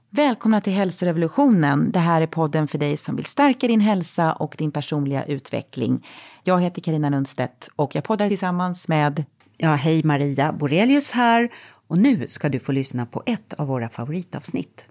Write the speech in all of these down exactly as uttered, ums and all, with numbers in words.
Välkomna till Hälsorevolutionen. Det här är podden för dig som vill stärka din hälsa och din personliga utveckling. Jag heter Carina Lundstedt och jag poddar tillsammans med... Ja, hej Maria Borelius här. Och nu ska du få lyssna på ett av våra favoritavsnitt.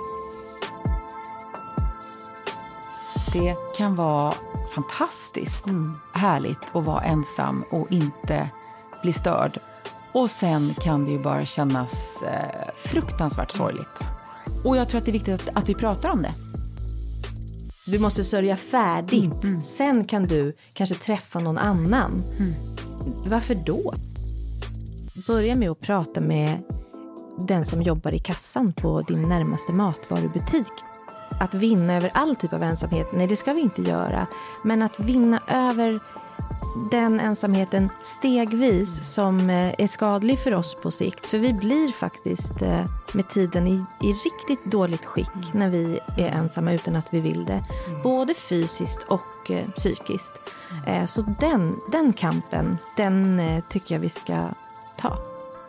Det kan vara fantastiskt mm. härligt att vara ensam och inte bli störd. Och sen kan det ju bara kännas eh, fruktansvärt sorgligt. Och jag tror att det är viktigt att, att vi pratar om det. Du måste sörja färdigt. Mm. Sen kan du kanske träffa någon annan. Mm. Varför då? Börja med att prata med den som jobbar i kassan på din närmaste matvarubutik. Att vinna över all typ av ensamhet, nej det ska vi inte göra. Men att vinna över den ensamheten stegvis som är skadlig för oss på sikt. För vi blir faktiskt med tiden i, i riktigt dåligt skick när vi är ensamma utan att vi vill det. Både fysiskt och eh, psykiskt. Eh, så den, den kampen, den eh, tycker jag vi ska ta.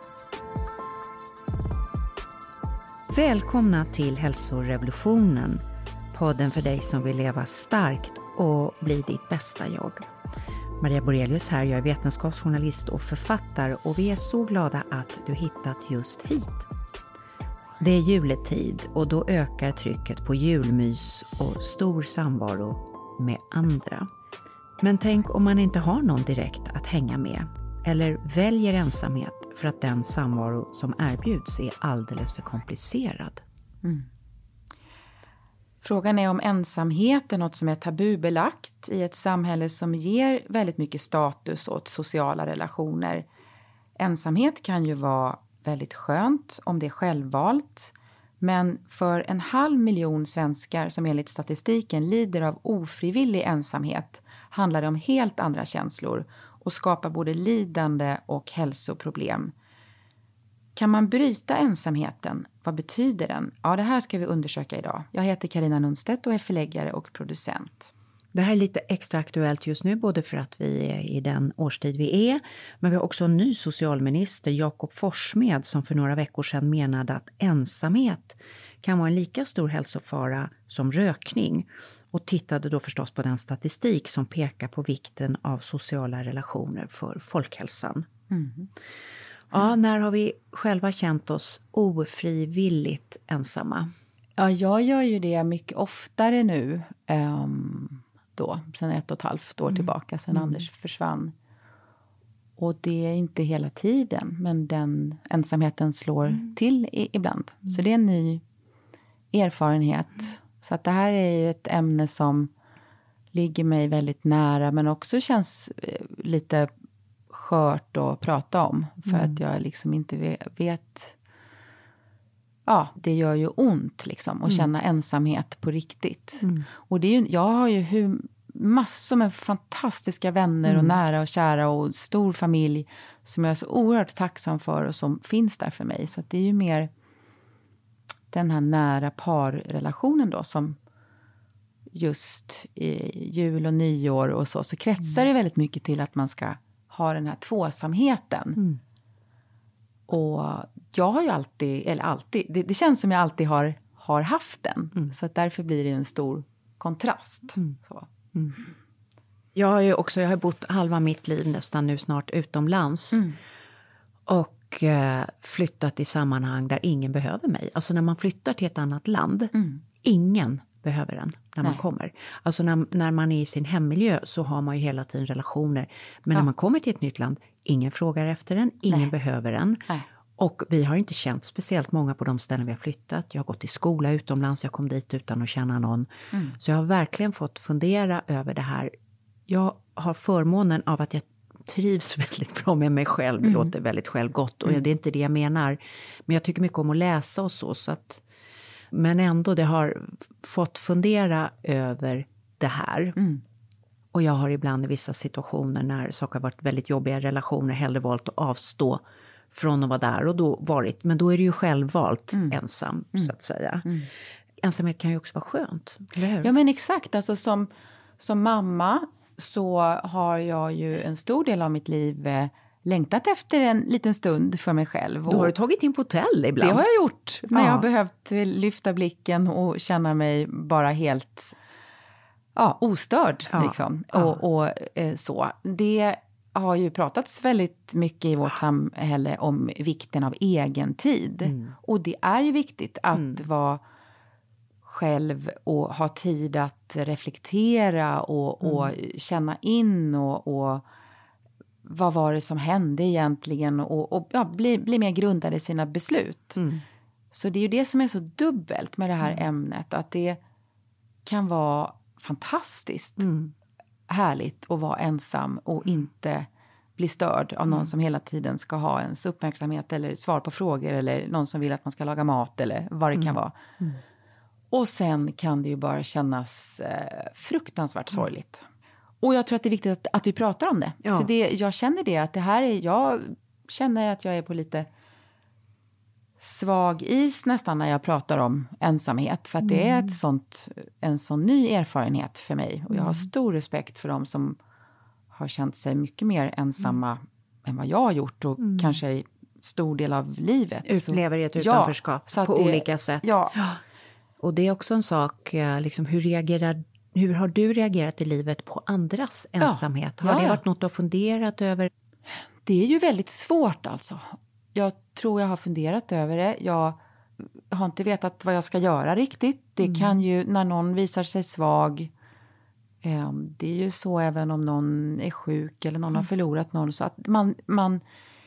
Välkomna till Hälsorevolutionen. Podden för dig som vill leva starkt och bli ditt bästa jag. Maria Borelius här, jag är vetenskapsjournalist och författare och vi är så glada att du hittat just hit. Det är juletid och då ökar trycket på julmys och stor samvaro med andra. Men tänk om man inte har någon direkt att hänga med eller väljer ensamhet för att den samvaro som erbjuds är alldeles för komplicerad. Mm. Frågan är om ensamhet är något som är tabubelagt i ett samhälle som ger väldigt mycket status åt sociala relationer. Ensamhet kan ju vara väldigt skönt om det är självvalt. Men för en halv miljon svenskar som enligt statistiken lider av ofrivillig ensamhet handlar det om helt andra känslor och skapar både lidande och hälsoproblem. Kan man bryta ensamheten? Vad betyder den? Ja, det här ska vi undersöka idag. Jag heter Carina Lundstedt och är förläggare och producent. Det här är lite extra aktuellt just nu, både för att vi är i den årstid vi är. Men vi har också en ny socialminister, Jakob Forssmed, som för några veckor sedan menade att ensamhet kan vara en lika stor hälsofara som rökning. Och tittade då förstås på den statistik som pekar på vikten av sociala relationer för folkhälsan. Mm. Ja, när har vi själva känt oss ofrivilligt ensamma? Ja, jag gör ju det mycket oftare nu um, då, sen ett och ett halvt år tillbaka, sen mm. Anders försvann. Och det är inte hela tiden, men den ensamheten slår mm. till i, ibland. Mm. Så det är en ny erfarenhet. Mm. Så att det här är ju ett ämne som ligger mig väldigt nära, men också känns lite skört att prata om. För mm. att jag liksom inte vet... Ja, det gör ju ont liksom att mm. känna ensamhet på riktigt. Mm. Och det är ju, jag har ju hur, massor med fantastiska vänner mm. och nära och kära och stor familj som jag är så oerhört tacksam för och som finns där för mig. Så att det är ju mer den här nära parrelationen då som just i jul och nyår och så, så kretsar mm. det väldigt mycket till att man ska ha den här tvåsamheten. Mm. Och jag har ju alltid, eller alltid, det, det känns som jag alltid har, har haft den. Mm. Så att därför blir det en stor kontrast. Mm. Så. Mm. Jag har ju också, jag har bott halva mitt liv nästan nu snart utomlands. Mm. Och eh, flyttat i sammanhang där ingen behöver mig. Alltså när man flyttar till ett annat land, mm. ingen behöver en när man Nej. kommer. Alltså när, när man är i sin hemmiljö så har man ju hela tiden relationer. Men ja. när man kommer till ett nytt land, ingen frågar efter en, ingen Nej. behöver en. Nej. Och vi har inte känt speciellt många på de ställen vi har flyttat. Jag har gått i skola utomlands, jag kom dit utan att känna någon. Mm. Så jag har verkligen fått fundera över det här. Jag har förmånen av att jag trivs väldigt bra med mig själv. Det mm. låter väldigt självgott och mm. det är inte det jag menar. Men jag tycker mycket om att läsa och så. så att, men ändå, det har fått fundera över det här. Mm. Och jag har ibland i vissa situationer när saker har varit väldigt jobbiga relationer hellre valt att avstå från att vara där och då varit. Men då är det ju självvalt mm. ensam mm. så att säga. Mm. Ensamhet kan ju också vara skönt, eller hur? Ja men exakt, alltså som, som mamma så har jag ju en stor del av mitt liv eh, längtat efter en liten stund för mig själv. Då har du tagit in på hotell ibland. Det har jag gjort när ja. jag har behövt lyfta blicken och känna mig bara helt ja, ostörd. Ja. Liksom. Ja. Och, och eh, så. Det har ju pratats väldigt mycket i vårt samhälle om vikten av egen tid. Mm. Och det är ju viktigt att mm. vara själv och ha tid att reflektera och, mm. och känna in och, och vad var det som hände egentligen och, och ja, bli, bli mer grundad i sina beslut. Mm. Så det är ju det som är så dubbelt med det här mm. ämnet, att det kan vara fantastiskt mm. härligt att vara ensam och inte bli störd av någon mm. som hela tiden ska ha ens uppmärksamhet eller svar på frågor eller någon som vill att man ska laga mat eller vad det mm. kan vara. Mm. Och sen kan det ju bara kännas eh, fruktansvärt mm. sorgligt. Och jag tror att det är viktigt att, att vi pratar om det. Ja. För det, jag känner det att det här är, jag känner att jag är på lite svag is nästan när jag pratar om ensamhet. För att mm. det är ett sånt, en sån ny erfarenhet för mig. Och jag har stor respekt för dem som har känt sig mycket mer ensamma mm. än vad jag har gjort. Och mm. kanske i stor del av livet. Utlever i ett utanförskap ja, på det, olika sätt. Ja. Och det är också en sak, liksom, hur reagerar Hur har du reagerat i livet på andras ensamhet? Ja, har ja, det varit något du har funderat över? Det är ju väldigt svårt alltså. Jag tror jag har funderat över det. Jag har inte vetat vad jag ska göra riktigt. Det mm. kan ju, när någon visar sig svag. Eh, det är ju så även om någon är sjuk eller någon mm. har förlorat någon. Så att man, man,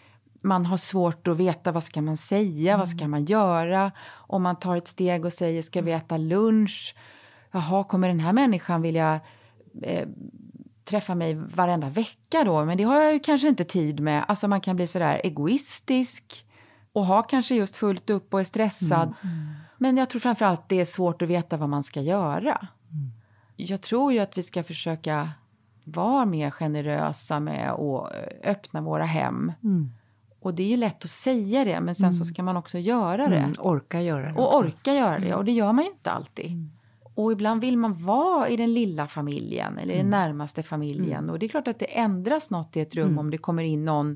man har svårt att veta vad ska man säga, mm. vad ska man göra. Om man tar ett steg och säger ska vi äta lunch. Jaha, kommer den här människan vilja eh, träffa mig varenda vecka då? Men det har jag ju kanske inte tid med. Alltså man kan bli sådär egoistisk och ha kanske just fullt upp och är stressad. Mm. Mm. Men jag tror framförallt det är svårt att veta vad man ska göra. Mm. Jag tror ju att vi ska försöka vara mer generösa med att öppna våra hem. Mm. Och det är ju lätt att säga det, men sen mm. så ska man också göra det. Mm. Orka göra det Och också. orka göra det, och det gör man ju inte alltid. Mm. Och ibland vill man vara i den lilla familjen eller mm. den närmaste familjen. Mm. Och det är klart att det ändras något i ett rum mm. om det kommer in någon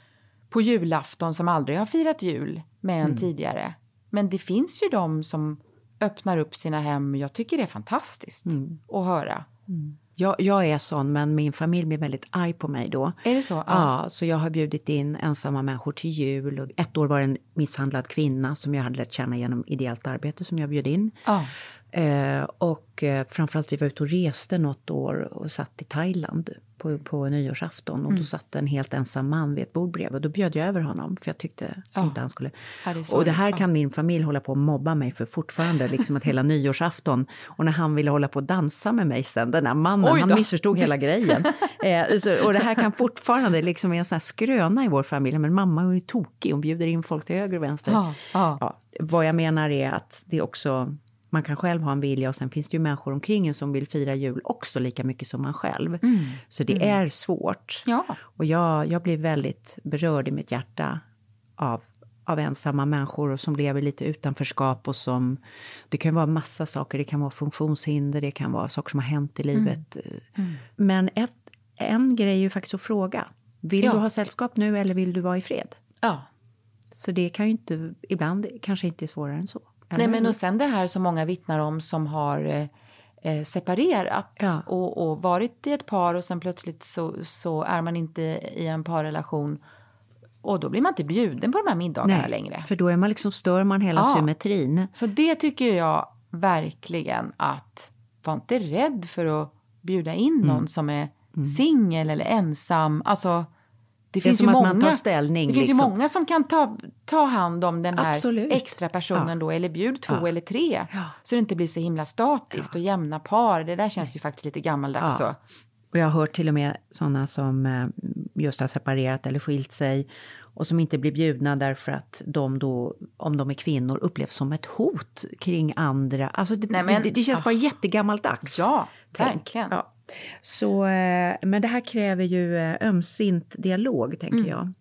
på julafton som aldrig har firat jul med en mm. tidigare. Men det finns ju de som öppnar upp sina hem. Jag tycker det är fantastiskt mm. att höra. Mm. Jag, jag är sån, men min familj blir väldigt arg på mig då. Är det så? Ja. ja, så jag har bjudit in ensamma människor till jul. Och ett år var det en misshandlad kvinna som jag hade lärt känna genom ideellt arbete som jag bjöd in. Ja. Eh, och eh, framförallt vi var ute och reste något år och satt i Thailand på, på nyårsafton. Och mm. då satt en helt ensam man vid ett bord bredvid. Och då bjöd jag över honom för jag tyckte ja. inte han skulle. Det och det här kan min familj hålla på att mobba mig för fortfarande. Liksom att hela nyårsafton. Och när han ville hålla på att dansa med mig sen, den här mannen, han missförstod hela grejen. Eh, så, och det här kan fortfarande liksom vara en sån här skröna i vår familj. Men mamma är ju tokig, hon bjuder in folk till höger och vänster. Ja. Ja. Ja, vad jag menar är att det också... Man kan själv ha en vilja och sen finns det ju människor omkring en som vill fira jul också lika mycket som man själv. Mm. Så det mm. är svårt. Ja. Och jag, jag blir väldigt berörd i mitt hjärta av, av ensamma människor och som lever lite utanförskap och som, det kan vara massa saker, det kan vara funktionshinder, det kan vara saker som har hänt i livet. Mm. Mm. Men ett, en grej är ju faktiskt att fråga, vill ja. du ha sällskap nu eller vill du vara i fred? Ja. Så det kan ju inte, ibland kanske inte är svårare än så. Eller? Nej, men och sen det här som många vittnar om som har eh, separerat ja. och, och varit i ett par och sen plötsligt så, så är man inte i en parrelation och då blir man inte bjuden på de här middagarna Nej, längre. För då är man liksom, stör man hela ja. symmetrin. Så det tycker jag verkligen, att var inte rädd för att bjuda in mm. någon som är mm. singel eller ensam, alltså... Det, det finns ju många, man tar ställning, det finns liksom. ju många som kan ta, ta hand om den här Absolut. extra personen ja. då. Eller bjud två ja. eller tre. Ja. Så det inte blir så himla statiskt ja. och jämna par. Det där känns ju faktiskt lite gammaldags. Ja. Och jag har hört till och med sådana som just har separerat eller skilt sig. Och som inte blir bjudna därför att de då, om de är kvinnor, upplevs som ett hot kring andra. Alltså det, Nej, men, det, det känns ja. bara jättegammaldags. Ja, verkligen. Ja. Så, men det här kräver ju ömsint dialog, tänker mm. jag.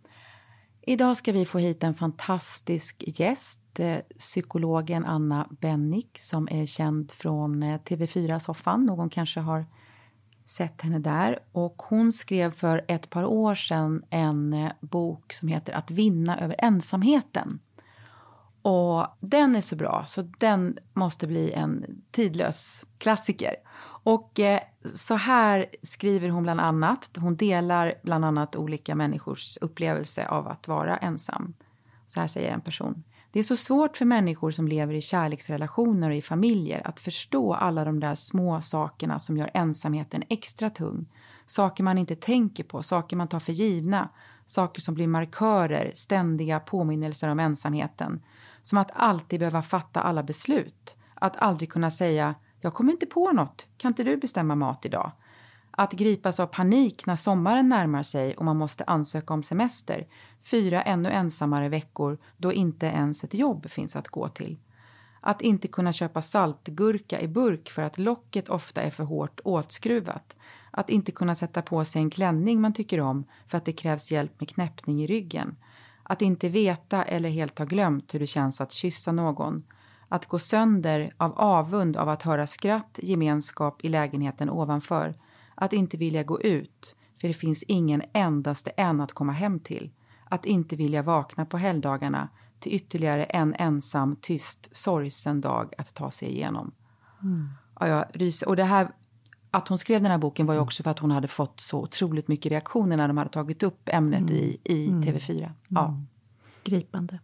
Idag ska vi få hit en fantastisk gäst, psykologen Anna Bennick, som är känd från T V fyra-soffan. Någon kanske har sett henne där. Och hon skrev för ett par år sedan en eh, bok som heter Att vinna över ensamheten. Och den är så bra så den måste bli en tidlös klassiker. Och eh, så här skriver hon bland annat. Hon delar bland annat olika människors upplevelse av att vara ensam. Så här säger en person. Det är så svårt för människor som lever i kärleksrelationer och i familjer att förstå alla de där små sakerna som gör ensamheten extra tung. Saker man inte tänker på, saker man tar för givna. Saker som blir markörer, ständiga påminnelser om ensamheten. Som att alltid behöva fatta alla beslut. Att aldrig kunna säga, jag kommer inte på något, kan inte du bestämma mat idag? Att gripas av panik när sommaren närmar sig och man måste ansöka om semester. Fyra ännu ensammare veckor då inte ens ett jobb finns att gå till. Att inte kunna köpa saltgurka i burk för att locket ofta är för hårt åtskruvat. Att inte kunna sätta på sig en klänning man tycker om för att det krävs hjälp med knäppning i ryggen. Att inte veta eller helt ha glömt hur det känns att kyssa någon. Att gå sönder av avund av att höra skratt, gemenskap i lägenheten ovanför. Att inte vilja gå ut, för det finns ingen endaste en att komma hem till. Att inte vilja vakna på helgdagarna till ytterligare en ensam, tyst, sorgsen dag att ta sig igenom. Mm. Ja, jag ryser. Och det här, att hon skrev den här boken var ju också för att hon hade fått så otroligt mycket reaktioner när de hade tagit upp ämnet mm. i, i T V fyra. Ja. Mm. Gripande.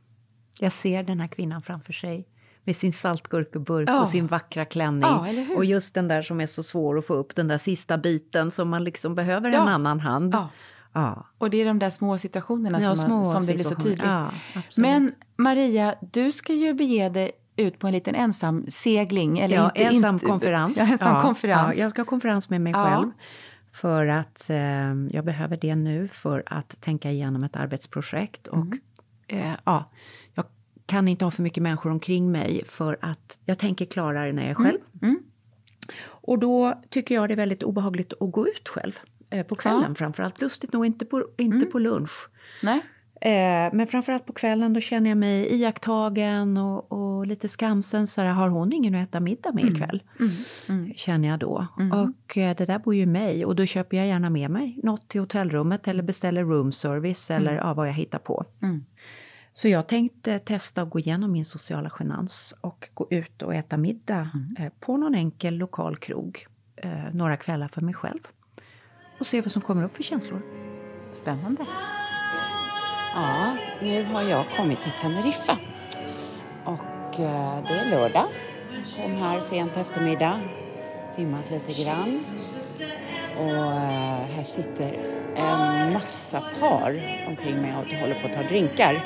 Jag ser den här kvinnan framför sig med sin saltgurkeburk ja. och sin vackra klänning. Ja, eller hur? Och just den där som är så svår att få upp, den där sista biten som man liksom behöver ja. en annan hand. Ja. Ja. Och det är de där små situationerna ja, som, man, små som det blir så tydligt. Ja, men Maria, du ska ju bege dig ut på en liten ensam segling. Eller ja, inte, ensam inte, konferens. Ja, ensam ja, konferens. Ja, jag ska ha konferens med mig ja. själv. För att eh, jag behöver det nu för att tänka igenom ett arbetsprojekt. Och mm. eh, ja, jag kan inte ha för mycket människor omkring mig för att jag tänker klarare när jag är själv. Mm. Mm. Och då tycker jag det är väldigt obehagligt att gå ut själv. Eh, på kvällen ja. framförallt. Lustigt nog inte på, inte mm. på lunch. Nej. Eh, men framförallt på kvällen då känner jag mig iakttagen och, och lite skamsen. Så här, har hon ingen att äta middag med ikväll? Mm. Mm. Känner jag då. Mm. Och eh, det där bor ju mig. Och då köper jag gärna med mig något till hotellrummet. Eller beställer room service. Eller mm. ja, vad jag hittar på. Mm. Så jag tänkte testa att gå igenom min sociala genans. Och gå ut och äta middag mm. eh, på någon enkel lokal krog. Eh, några kvällar för mig själv. Och se vad som kommer upp för känslor. Spännande. Ja, nu har jag kommit till Teneriffa. Och eh, det är lördag. Kom här sent eftermiddag. Simmat lite grann. Och eh, här sitter en massa par omkring mig och håller på att ta drinkar.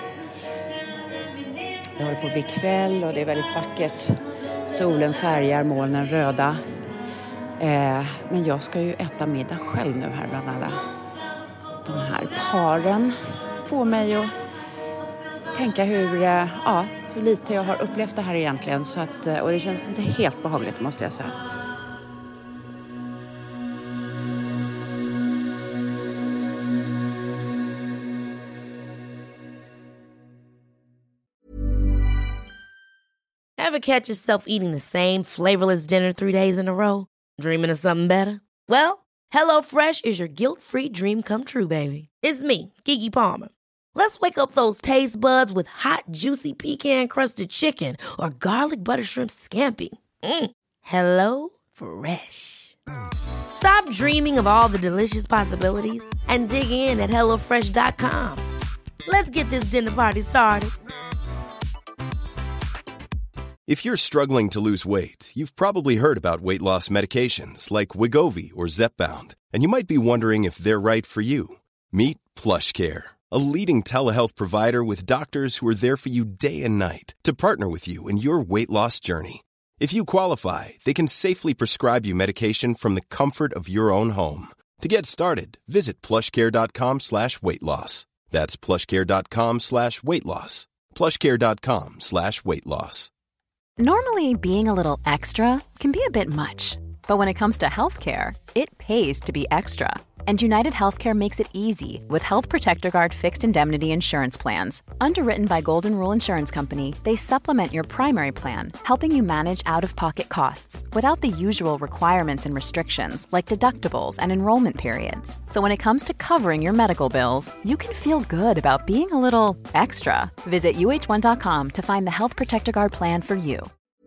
Det håller på att bli kväll och det är väldigt vackert. Solen färgar molnen röda. Eh, men jag ska ju äta middag själv nu här bland alla de här paren. Få mig att tänka hur, eh, ja, hur lite jag har upplevt det här egentligen. Så att, och det känns inte helt behagligt måste jag säga. Ever catch yourself eating the same flavorless dinner three days in a row? Dreaming of something better? Well, HelloFresh is your guilt-free dream come true, baby. It's me, Keke Palmer. Let's wake up those taste buds with hot, juicy pecan-crusted chicken or garlic butter shrimp scampi. Mm. Hello Fresh. Stop dreaming of all the delicious possibilities and dig in at hello fresh dot com. Let's get this dinner party started. If you're struggling to lose weight, you've probably heard about weight loss medications like Wegovy or Zepbound, and you might be wondering if they're right for you. Meet PlushCare, a leading telehealth provider with doctors who are there for you day and night to partner with you in your weight loss journey. If you qualify, they can safely prescribe you medication from the comfort of your own home. To get started, visit plushcare.com slash weight loss. That's plushcare.com slash weight loss. plushcare.com slash weight loss. Normally, being a little extra can be a bit much, but when it comes to healthcare, it pays to be extra. And United Healthcare makes it easy with Health Protector Guard fixed indemnity insurance plans. Underwritten by Golden Rule Insurance Company, they supplement your primary plan, helping you manage out-of-pocket costs without the usual requirements and restrictions like deductibles and enrollment periods. So when it comes to covering your medical bills, you can feel good about being a little extra. Visit U H one dot com to find the Health Protector Guard plan for you.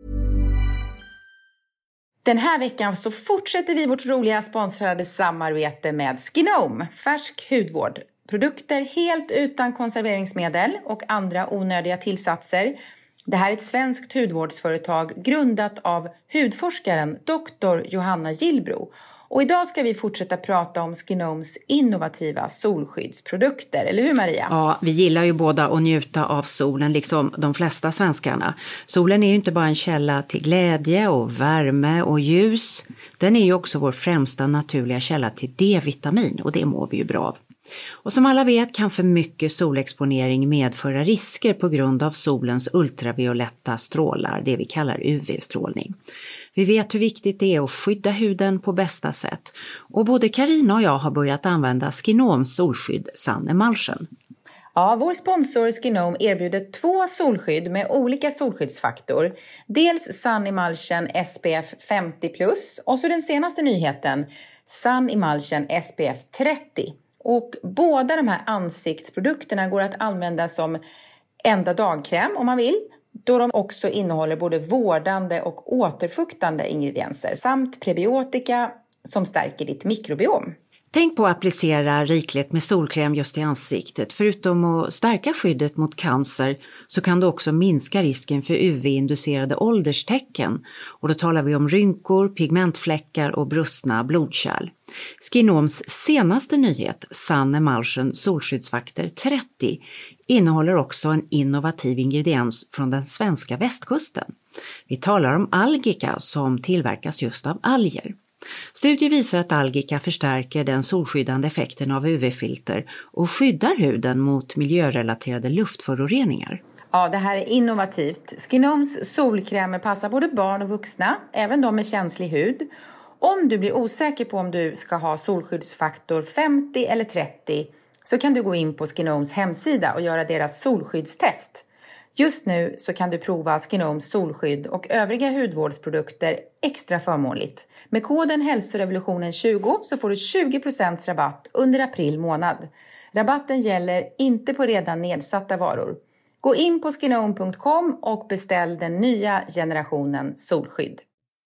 Den här veckan så fortsätter vi vårt roliga sponsrade samarbete med Skinome, färsk hudvård. Produkter helt utan konserveringsmedel och andra onödiga tillsatser. Det här är ett svenskt hudvårdsföretag grundat av hudforskaren doktor Johanna Gillbro. Och idag ska vi fortsätta prata om Skinomes innovativa solskyddsprodukter. Eller hur, Maria? Ja, vi gillar ju båda att njuta av solen liksom de flesta svenskarna. Solen är ju inte bara en källa till glädje och värme och ljus. Den är ju också vår främsta naturliga källa till D-vitamin och det mår vi ju bra av. Och som alla vet kan för mycket solexponering medföra risker på grund av solens ultravioletta strålar, det vi kallar U V-strålning. Vi vet hur viktigt det är att skydda huden på bästa sätt. Och både Carina och jag har börjat använda Skinomes solskydd Sun Emulsion. Ja, vår sponsor Skinome erbjuder två solskydd med olika solskyddsfaktor. Dels Sun Emulsion S P F femtio plus och så den senaste nyheten Sun Emulsion S P F trettio. Och båda de här ansiktsprodukterna går att använda som enda dagkräm om man vill. Då de också innehåller både vårdande och återfuktande ingredienser samt prebiotika som stärker ditt mikrobiom. Tänk på att applicera rikligt med solkräm just i ansiktet. Förutom att stärka skyddet mot cancer så kan det också minska risken för U V-inducerade ålderstecken. Och då talar vi om rynkor, pigmentfläckar och brustna blodkärl. Skinomes senaste nyhet, Sun Emulsion solskyddsfaktor trettio, innehåller också en innovativ ingrediens från den svenska västkusten. Vi talar om algika som tillverkas just av alger. Studier visar att algika förstärker den solskyddande effekten av U V-filter och skyddar huden mot miljörelaterade luftföroreningar. Ja, det här är innovativt. Skinomes solkrämer passar både barn och vuxna, även de med känslig hud. Om du blir osäker på om du ska ha solskyddsfaktor femtio eller trettio så kan du gå in på Skinomes hemsida och göra deras solskyddstest. Just nu så kan du prova Skinomes solskydd och övriga hudvårdsprodukter extra förmånligt. Med koden hälsorevolutionen tjugo så får du tjugo procent rabatt under april månad. Rabatten gäller inte på redan nedsatta varor. Gå in på skinome punkt com och beställ den nya generationen solskydd.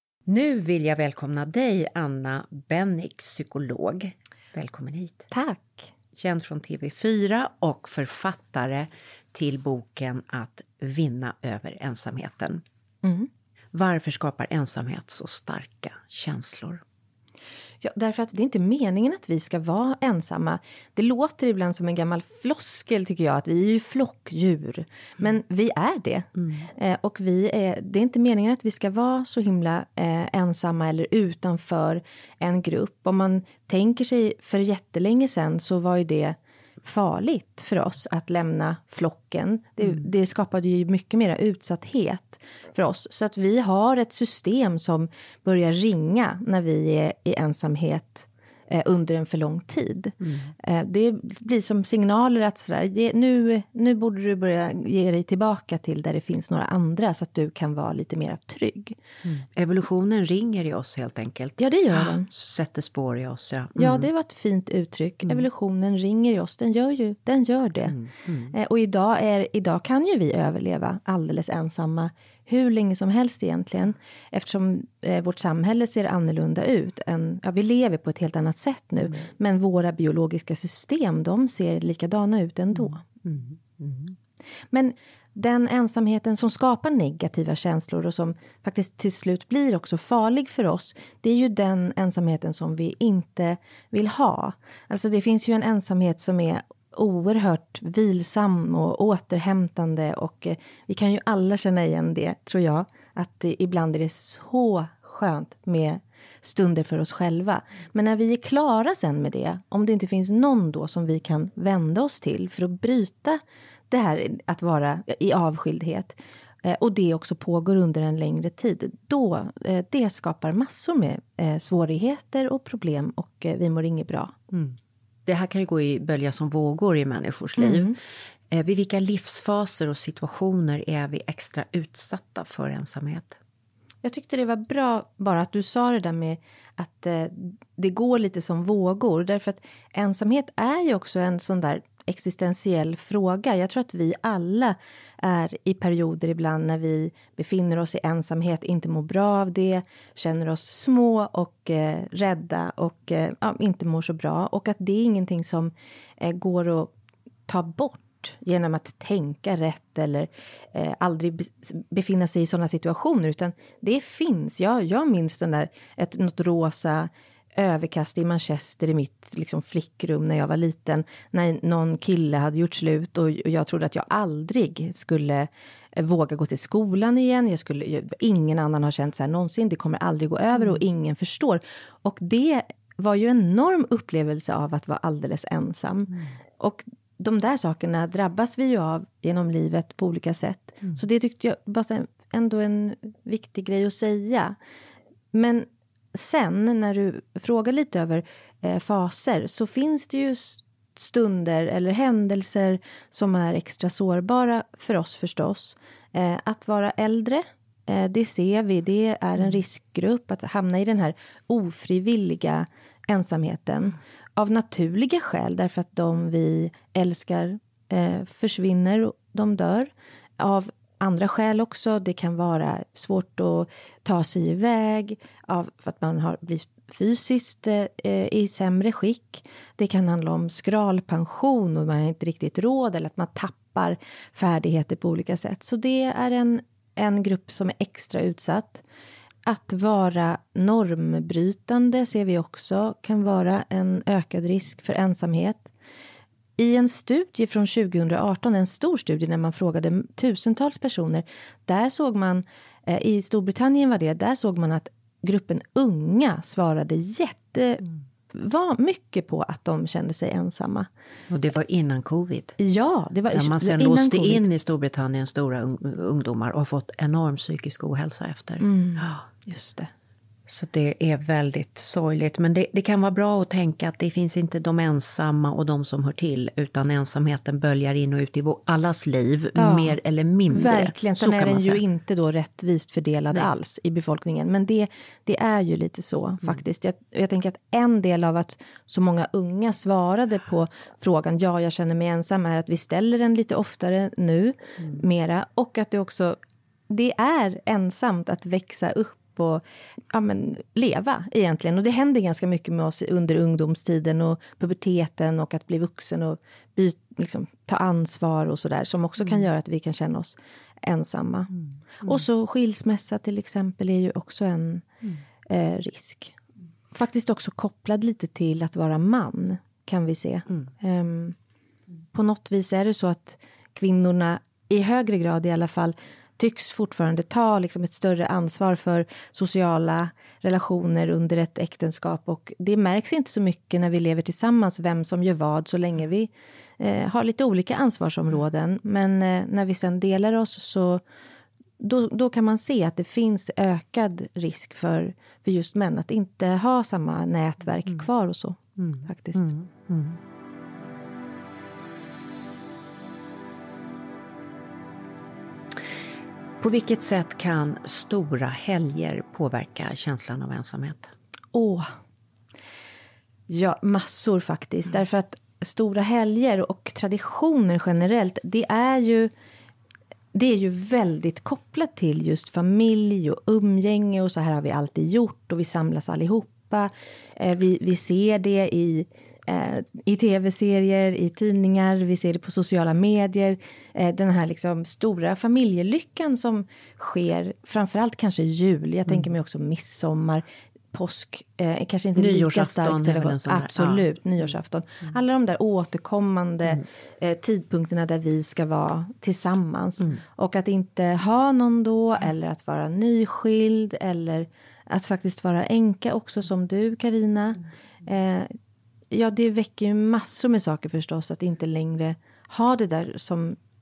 Nu vill jag välkomna dig, Anna Bennick, psykolog. Välkommen hit. Tack. Känd från T V fyra och författare till boken Att vinna över ensamheten. Mm. Varför skapar ensamhet så starka känslor? Ja, därför att det är inte meningen att vi ska vara ensamma. Det låter ibland som en gammal floskel tycker jag, att vi är ju flockdjur. Mm. Men vi är det. Mm. Eh, och vi är, det är inte meningen att vi ska vara så himla eh, ensamma eller utanför en grupp. Om man tänker sig för jättelänge sedan så var ju det farligt för oss att lämna flocken. Det, mm. det skapade ju mycket mer utsatthet för oss. Så att vi har ett system som börjar ringa när vi är i ensamhet eh, under en för lång tid. Mm. Eh, det blir som signaler att sådär, ge, nu, nu borde du börja ge dig tillbaka till där det finns några andra så att du kan vara lite mer trygg. Mm. Evolutionen ringer i oss helt enkelt. Ja, det gör den. Sätter spår i oss, ja. Mm. Ja, det var ett fint uttryck. Mm. Evolutionen ringer i oss. Den gör ju, den gör det. Mm. Mm. Eh, och idag, är, idag kan ju vi överleva alldeles ensamma hur länge som helst egentligen. Eftersom eh, vårt samhälle ser annorlunda ut. Än, ja, vi lever på ett helt annat sätt nu. Mm. Men våra biologiska system, de ser likadana ut ändå. Mm. Mm. Men den ensamheten som skapar negativa känslor och som faktiskt till slut blir också farlig för oss, det är ju den ensamheten som vi inte vill ha. Alltså det finns ju en ensamhet som är oerhört vilsam och återhämtande och eh, vi kan ju alla känna igen det, tror jag, att eh, ibland är det så skönt med stunder för oss själva. Men när vi är klara sen med det, om det inte finns någon då som vi kan vända oss till för att bryta det här att vara i avskildhet eh, och det också pågår under en längre tid, då eh, det skapar massor med eh, svårigheter och problem och eh, vi mår inget bra. Mm. Det här kan ju gå i bölja som vågor i människors liv. Mm. Eh, vid vilka livsfaser och situationer är vi extra utsatta för ensamhet? Jag tyckte det var bra bara att du sa det där med att eh, det går lite som vågor. Därför att ensamhet är ju också en sån där existentiell fråga. Jag tror att vi alla är i perioder ibland när vi befinner oss i ensamhet, inte mår bra av det, känner oss små och eh, rädda och eh, ja, inte mår så bra. Och att det är ingenting som eh, går att ta bort genom att tänka rätt eller eh, aldrig be- befinna sig i sådana situationer, utan det finns. Jag, jag minns den där, ett, något rosa överkast i Manchester i mitt liksom, flickrum när jag var liten, när någon kille hade gjort slut och jag trodde att jag aldrig skulle eh, våga gå till skolan igen. Jag skulle, jag, ingen annan har känt så här någonsin, det kommer aldrig gå över och ingen förstår. Och det var ju en enorm upplevelse av att vara alldeles ensam. Mm. Och de där sakerna drabbas vi ju av genom livet på olika sätt. Mm. Så det tyckte jag bara ändå en viktig grej att säga. Men sen när du frågar lite över eh, faser, så finns det ju stunder eller händelser som är extra sårbara för oss förstås. Eh, att vara äldre, eh, det ser vi, det är en riskgrupp att hamna i den här ofrivilliga ensamheten. Av naturliga skäl, därför att de vi älskar eh, försvinner och de dör. Av andra skäl också, det kan vara svårt att ta sig iväg, av, för att man har blivit fysiskt eh, i sämre skick. Det kan handla om skralpension och man har inte riktigt råd, eller att man tappar färdigheter på olika sätt. Så det är en, en grupp som är extra utsatt. Att vara normbrytande ser vi också kan vara en ökad risk för ensamhet. I en studie från tjugo arton, en stor studie när man frågade tusentals personer, där såg man, eh, i Storbritannien var det, där såg man att gruppen unga svarade jätte, var mycket på att de kände sig ensamma. Och det var innan covid. Ja, det var där man sen innan låste covid. in i Storbritannien stora ungdomar och har fått enorm psykisk ohälsa efter. Mm, ja, just det. Så det är väldigt sorgligt. Men det, det kan vara bra att tänka att det finns inte de ensamma och de som hör till. Utan ensamheten böljar in och ut i vår, allas liv, ja, mer eller mindre. Verkligen, sen är den ju säga. inte då rättvist fördelad Nej. alls i befolkningen. Men det, det är ju lite så mm. faktiskt. Jag, jag tänker att en del av att så många unga svarade på frågan, ja jag känner mig ensam, är att vi ställer den lite oftare nu, mm. mera. Och att det också, det är ensamt att växa upp och ja, men, leva egentligen. Och det händer ganska mycket med oss under ungdomstiden och puberteten och att bli vuxen och by, liksom, ta ansvar och sådär, som också mm. kan göra att vi kan känna oss ensamma. Mm. Mm. Och så skilsmässa till exempel är ju också en mm. eh, risk. Faktiskt också kopplad lite till att vara man, kan vi se. Mm. Um, på något vis är det så att kvinnorna i högre grad i alla fall tycks fortfarande ta liksom ett större ansvar för sociala relationer under ett äktenskap. Och det märks inte så mycket när vi lever tillsammans vem som gör vad, så länge vi eh, har lite olika ansvarsområden. Men eh, när vi sen delar oss, så då, då kan man se att det finns ökad risk för, för just män att inte ha samma nätverk mm. kvar och så mm. faktiskt. Mm. Mm. På vilket sätt kan stora helger påverka känslan av ensamhet? Åh, ja, massor faktiskt. Mm. Därför att stora helger och traditioner generellt, det är ju, det är ju väldigt kopplat till just familj och umgänge. Och så här har vi alltid gjort och vi samlas allihopa. Eh, vi, vi ser det i... i tv-serier, i tidningar, vi ser det på sociala medier. Den här liksom stora familjelyckan som sker, framförallt kanske jul. Jag tänker mig också midsommar, påsk, eh, kanske inte lika starkt. Absolut, ja. Nyårsafton. Mm. Alla de där återkommande mm. eh, tidpunkterna där vi ska vara tillsammans. Mm. Och att inte ha någon då, eller att vara nyskild, eller att faktiskt vara änka också som du, Carina. Mm. Eh, Ja, det väcker ju massor med saker förstås, att inte längre ha det där som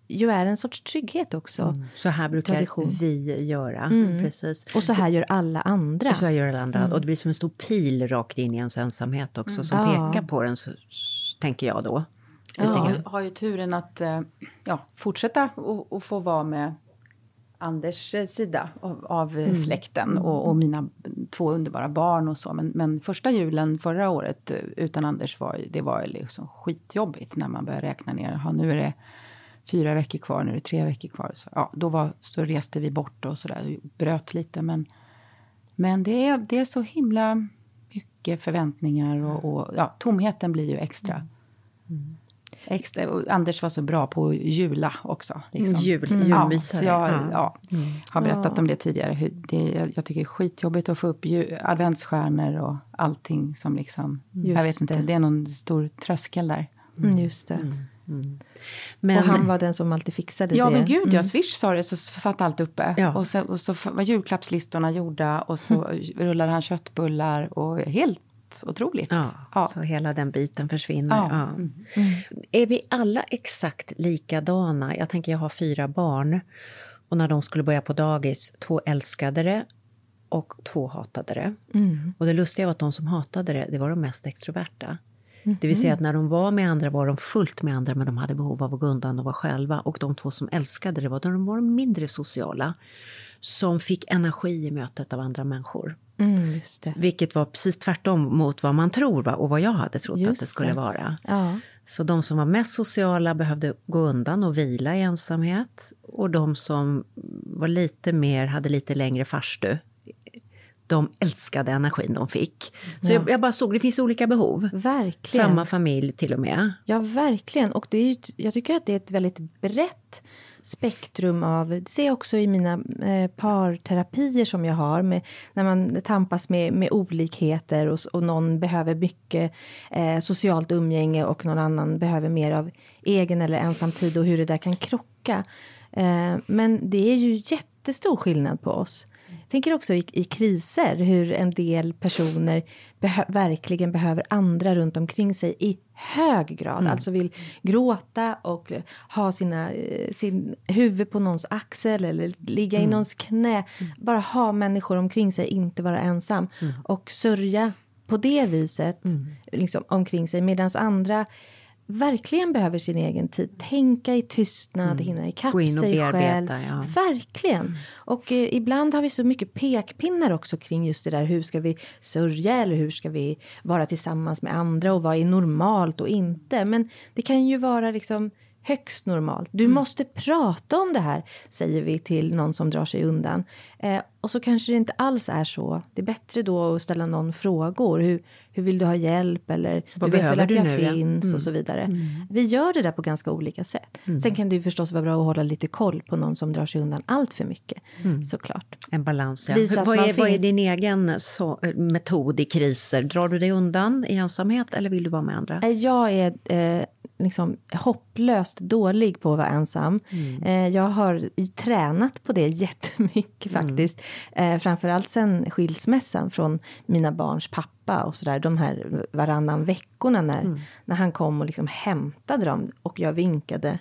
ju är en sorts trygghet också. Mm. Så här brukar tradition. vi göra. Mm. Precis. Och så här gör alla andra. Och så här gör alla andra. Mm. Och det blir som en stor pil rakt in i ens ensamhet också. Mm. Som ja. pekar på den, så, tänker jag då. Ja, jag har ju turen att ja, fortsätta och, och få vara med Anders sida av, av mm. släkten och, och mina två underbara barn och så. Men, men första julen förra året utan Anders var det var liksom skitjobbigt när man började räkna ner. Ja, nu är det fyra veckor kvar, nu är det tre veckor kvar. Så, ja, då var, så reste vi bort och sådär, bröt lite. Men, men det, är, det är så himla mycket förväntningar och, och ja, tomheten blir ju extra. Mm. Mm. Extra, och Anders var så bra på jula också. Liksom. Jul, mm. ja, så jag ja. Ja, mm. har berättat ja. om det tidigare. Hur det, jag, jag tycker det är skitjobbigt att få upp ju, adventsstjärnor och allting som liksom... Just jag vet inte, det. det är någon stor tröskel där. Mm. Just det. Mm. Mm. Men, och han var den som alltid fixade ja, det. Ja, men gud, jag Swish sa det, så satt allt uppe. Ja. Och, så, och så var julklappslistorna gjorda och så mm. rullade han köttbullar och helt otroligt. Ja, ja, så hela den biten försvinner. Ja. Ja. Mm. Mm. Är vi alla exakt likadana? Jag tänker, jag har fyra barn. Och när de skulle börja på dagis, två älskade det och två hatade det. Mm. Och det lustiga var att de som hatade det, det var de mest extroverta. Mm. Det vill säga att när de var med andra var de fullt med andra, men de hade behov av att gå undan och vara själva. Och de två som älskade det var de var mindre sociala, som fick energi i mötet av andra människor. Mm, just det. Vilket var precis tvärtom mot vad man tror va? Och vad jag hade trott just att det skulle det. vara. Ja. Så de som var mest sociala behövde gå undan och vila i ensamhet. Och de som var lite mer, hade lite längre farstu, de älskade energin de fick. Så ja. jag, jag bara såg, det finns olika behov. Verkligen. Samma familj till och med. Ja, verkligen. Och det är ju, jag tycker att det är ett väldigt brett spektrum av, det ser jag också i mina eh, parterapier som jag har, med, när man tampas med, med olikheter och, och någon behöver mycket eh, socialt umgänge och någon annan behöver mer av egen eller ensam tid, och hur det där kan krocka. Eh, men det är ju jättestor skillnad på oss. Jag tänker också i, i kriser hur en del personer behö- verkligen behöver andra runt omkring sig i hög grad. Mm. Alltså vill gråta och ha sina, sin huvud på någons axel eller ligga mm. i någons knä. Mm. Bara ha människor omkring sig, inte vara ensam. Mm. Och sörja på det viset mm. liksom, omkring sig, medans andra verkligen behöver sin egen tid. Tänka i tystnad, mm. hinna ikapp Gå in och sig bearbeta, själv. Ja. Verkligen. Mm. Och eh, ibland har vi så mycket pekpinnar också kring just det där. Hur ska vi sörja, eller hur ska vi vara tillsammans med andra, och vad är normalt och inte. Men det kan ju vara liksom högst normalt. Du mm. måste prata om det här, säger vi till någon som drar sig undan. Eh, och så kanske det inte alls är så. Det är bättre då att ställa någon frågor. Hur, hur vill du ha hjälp? Eller vad du vet väl att jag nu, finns ja? mm. och så vidare. Mm. Vi gör det där på ganska olika sätt. Mm. Sen kan det ju förstås vara bra att hålla lite koll på någon som drar sig undan allt för mycket. Mm. Såklart. En balans, ja. Hur, vad, är, vad är din egen så, metod i kriser? Drar du dig undan i ensamhet, eller vill du vara med andra? Jag är eh, liksom hopplöst dålig på att vara ensam. Mm. Eh, jag har tränat på det jättemycket faktiskt. Mm. Eh, framförallt sen skilsmässan från mina barns pappa och sådär. De här varannan veckorna när, mm. när han kom och liksom hämtade dem. Och jag vinkade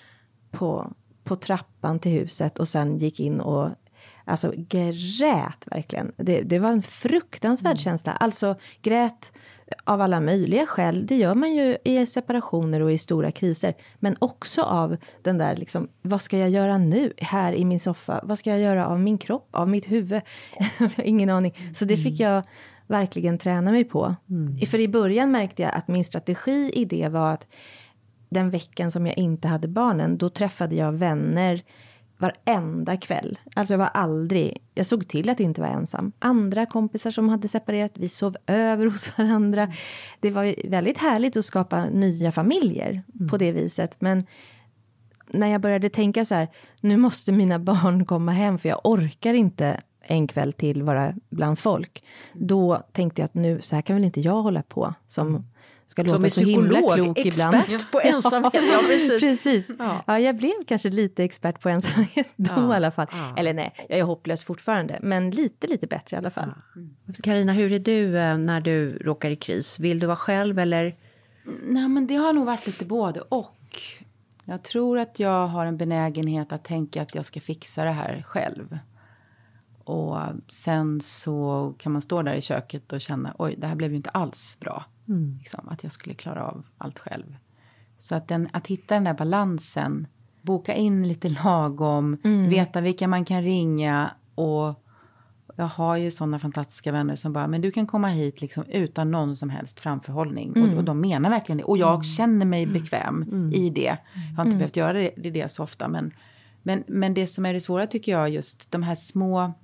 på, på trappan till huset och sen gick in och alltså grät verkligen. Det, det var en fruktansvärd mm. känsla. Alltså grät av alla möjliga skäl. Det gör man ju i separationer och i stora kriser. Men också av den där liksom, vad ska jag göra nu här i min soffa? Vad ska jag göra av min kropp, av mitt huvud? Ingen aning. Så det fick jag verkligen träna mig på. Mm. För i början märkte jag att min strategi i det var att den veckan som jag inte hade barnen, då träffade jag vänner varenda kväll. Alltså jag var aldrig, jag såg till att inte vara ensam. Andra kompisar som hade separerat, vi sov över hos varandra. Det var väldigt härligt att skapa nya familjer mm. på det viset. Men när jag började tänka så här, nu måste mina barn komma hem för jag orkar inte en kväll till vara bland folk. Då tänkte jag att nu, så här kan väl inte jag hålla på som ska låta så himla klok ibland. Expert på ensamhet. Ja, precis. precis. Ja. Ja, jag blev kanske lite expert på ensamhet då ja. i alla fall. Ja. Eller nej, jag är hopplös fortfarande. Men lite, lite bättre i alla fall. Carina, ja. hur är du när du råkar i kris? Vill du vara själv eller? Nej, men det har nog varit lite både och. Jag tror att jag har en benägenhet att tänka att jag ska fixa det här själv. Och sen så kan man stå där i köket och känna, oj, det här blev ju inte alls bra. Mm. Liksom, att jag skulle klara av allt själv. Så att, den, att hitta den där balansen, boka in lite lagom, mm. veta vilka man kan ringa. Och jag har ju sådana fantastiska vänner som bara, men du kan komma hit liksom utan någon som helst framförhållning. Mm. Och, och de menar verkligen det. Och jag mm. känner mig bekväm mm. i det. Jag har inte mm. behövt göra det, det, det så ofta. Men, men, men det som är det svåra tycker jag, just de här små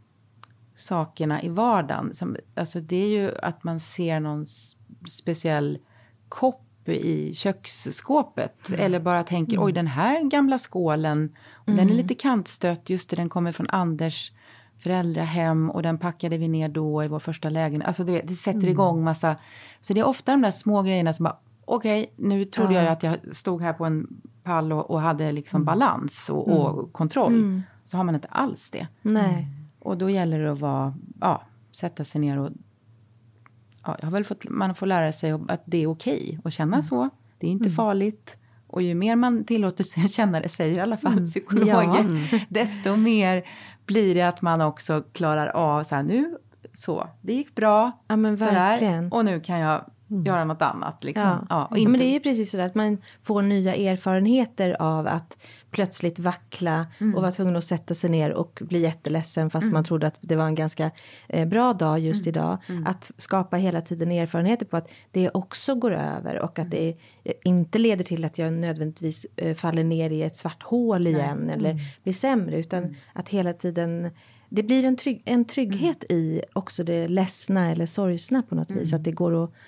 sakerna i vardagen. Som, alltså det är ju att man ser någon speciell kopp i köksskåpet. Mm. Eller bara tänker, mm. oj, den här gamla skålen. Och mm. den är lite kantstött. Just det, den kommer från Anders föräldrahem. Och den packade vi ner då i vår första lägenhet. Alltså det, det sätter mm. igång massa. Så det är ofta de där små grejerna som bara, okej, okay, nu trodde ja. jag att jag stod här på en pall och, och hade liksom mm. balans och, och mm. kontroll. Mm. Så har man inte alls det. Nej. Och då gäller det att vara, ja, sätta sig ner och, ja, jag har väl fått, man får lära sig att det är okej att känna mm. så. Det är inte mm. farligt. Och ju mer man tillåter sig att känna det, säger i alla fall mm. psykologer, ja. mm. desto mer blir det att man också klarar av så här, nu, så, det gick bra, ja, men verkligen. Och nu kan jag mm. göra något annat. Liksom. Ja. Ja, och inte... Men det är ju precis så att man får nya erfarenheter av att plötsligt vackla mm. och vara tvungen att sätta sig ner och bli jätteledsen fast mm. man trodde att det var en ganska eh, bra dag just mm. idag. Mm. Att skapa hela tiden erfarenheter på att det också går över och att det eh, inte leder till att jag nödvändigtvis eh, faller ner i ett svart hål igen Nej. eller mm. blir sämre, utan mm. att hela tiden... Det blir en, trygg, en trygghet mm. i också det ledsna eller sorgsna på något mm. vis. Att det går att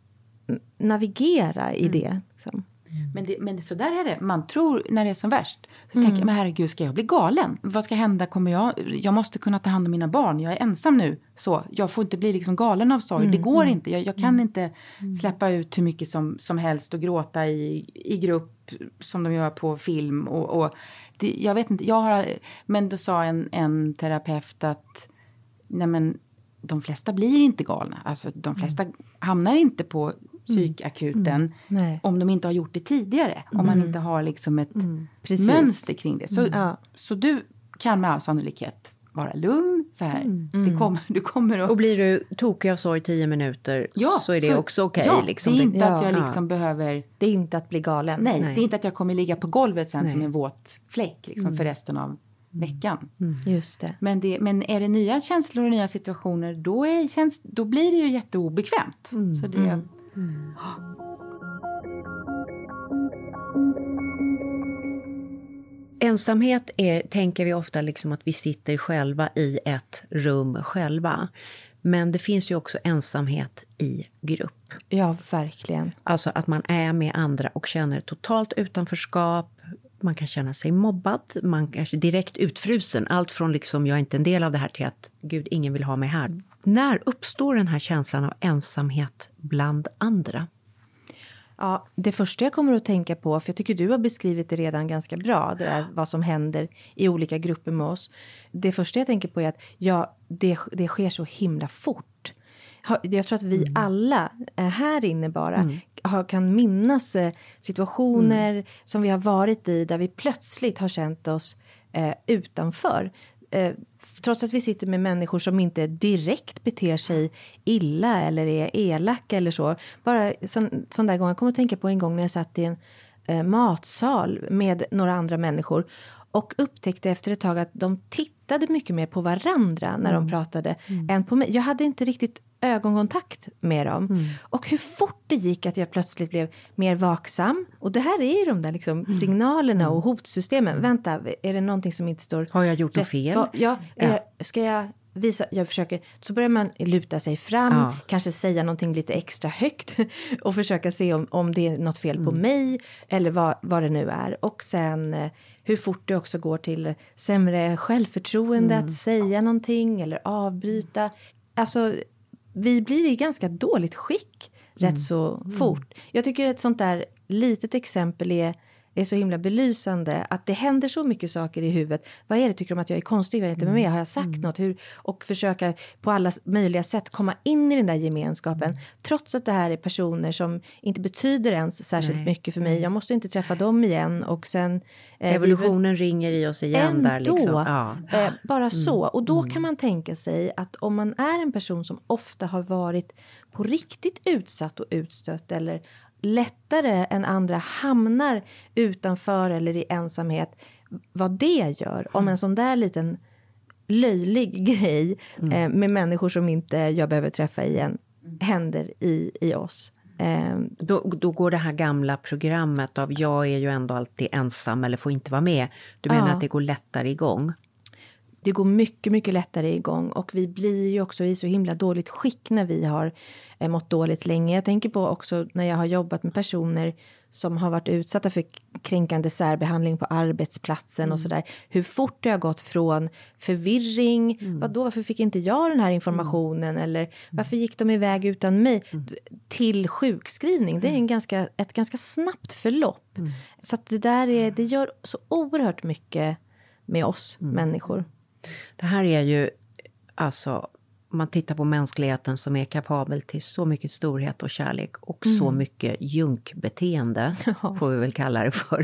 navigera i mm. det. Liksom. Mm. Men, det, men så där är det. Man tror när det är som värst. Så mm. tänker jag, men herregud, ska jag bli galen? Vad ska hända? Kommer jag, jag måste kunna ta hand om mina barn. Jag är ensam nu. Så jag får inte bli liksom galen av sorg. Mm. Det går mm. inte. Jag, jag kan mm. inte släppa ut hur mycket som, som helst och gråta i, i grupp som de gör på film. Och, och det, jag vet inte. Jag har, men då sa en, en terapeut att nej men, de flesta blir inte galna. Alltså de flesta mm. hamnar inte på psykakuten mm. om de inte har gjort det tidigare. Mm. Om man inte har liksom ett mm. mönster kring det. Så, mm. så du kan med all sannolikhet vara lugn så här. Mm. Det kommer, du kommer att... Och blir du tokig av sorg tio minuter ja, så är det så, också okej. Okay, ja, liksom. Det är inte ja, att jag liksom ja. behöver... Det är inte att bli galen. Nej, Nej, det är inte att jag kommer ligga på golvet sen Nej. som en våt fläck liksom, mm. för resten av veckan. Mm. Just det. Men, det. men är det nya känslor och nya situationer, då, är, känns, då blir det ju jätteobekvämt. Mm. Så det... Mm. Mm. Ensamhet är, tänker vi ofta liksom att vi sitter själva i ett rum själva. Men det finns ju också ensamhet i grupp. Ja, verkligen. Alltså att man är med andra och känner totalt utanförskap. Man kan känna sig mobbad, man kanske direkt utfrusen. Allt från liksom, jag är inte en del av det här till att Gud, ingen vill ha mig här. Mm. När uppstår den här känslan av ensamhet bland andra? Ja, det första jag kommer att tänka på, för jag tycker du har beskrivit det redan ganska bra, det där vad som händer i olika grupper med oss. Det första jag tänker på är att ja, det, det sker så himla fort. Jag tror att vi mm. alla här inne bara mm. har, kan minnas situationer mm. som vi har varit i där vi plötsligt har känt oss eh, utanför. Eh, trots att vi sitter med människor som inte direkt beter sig illa eller är elaka eller så. Bara sån, sån där gång, jag kommer att tänka på en gång när jag satt i en eh, matsal med några andra människor. Och upptäckte efter ett tag att de tittade mycket mer på varandra när mm. de pratade mm. än på mig. Jag hade inte riktigt ögonkontakt med dem. Mm. Och hur fort det gick att jag plötsligt blev mer vaksam. Och det här är ju de där liksom mm. signalerna och hotsystemen. Mm. Vänta, är det någonting som inte står... Har jag gjort något fel? Ja, ja. Jag, ska jag visa... Jag försöker... Så börjar man luta sig fram. Ja. Kanske säga någonting lite extra högt. Och försöka se om, om det är något fel mm. på mig. Eller vad, vad det nu är. Och sen... Hur fort det också går till sämre självförtroende mm. att säga någonting eller avbryta. Alltså, vi blir i ganska dåligt skick mm. rätt så fort. Jag tycker ett sånt där litet exempel är är så himla belysande. Att det händer så mycket saker i huvudet. Vad är det? Tycker de att jag är konstig? Vad är det med mig? Har jag sagt mm. något? Hur? Och försöka på alla möjliga sätt komma in i den där gemenskapen. Mm. Trots att det här är personer som inte betyder ens särskilt Nej. mycket för mig. Jag måste inte träffa dem igen. Och sen, eh, Evolutionen vi, ringer i oss igen ändå, där. Liksom. Ja. Eh, bara mm. så. Och då mm. kan man tänka sig att om man är en person som ofta har varit på riktigt utsatt och utstött. Eller lättare än andra hamnar utanför eller i ensamhet. Vad det gör om en sån där liten löjlig grej mm. eh, med människor som inte jag behöver träffa igen händer i, i oss. Eh, då, då går det här gamla programmet av jag är ju ändå alltid ensam eller får inte vara med. Du menar ja. att det går lättare igång? Det går mycket, mycket lättare igång. Och vi blir ju också i så himla dåligt skick när vi har eh, mått dåligt länge. Jag tänker på också när jag har jobbat med personer som har varit utsatta för kränkande särbehandling på arbetsplatsen mm. och sådär. Hur fort det har gått från förvirring. Mm. Vadå, varför fick inte jag den här informationen? Mm. Eller varför gick de iväg utan mig? Mm. Till sjukskrivning. Det är en ganska, ett ganska snabbt förlopp. Mm. Så att det där är, det gör så oerhört mycket med oss mm. människor. Det här är ju, alltså, man tittar på mänskligheten som är kapabel till så mycket storhet och kärlek och mm. så mycket junkbeteende, ja. får vi väl kalla det för.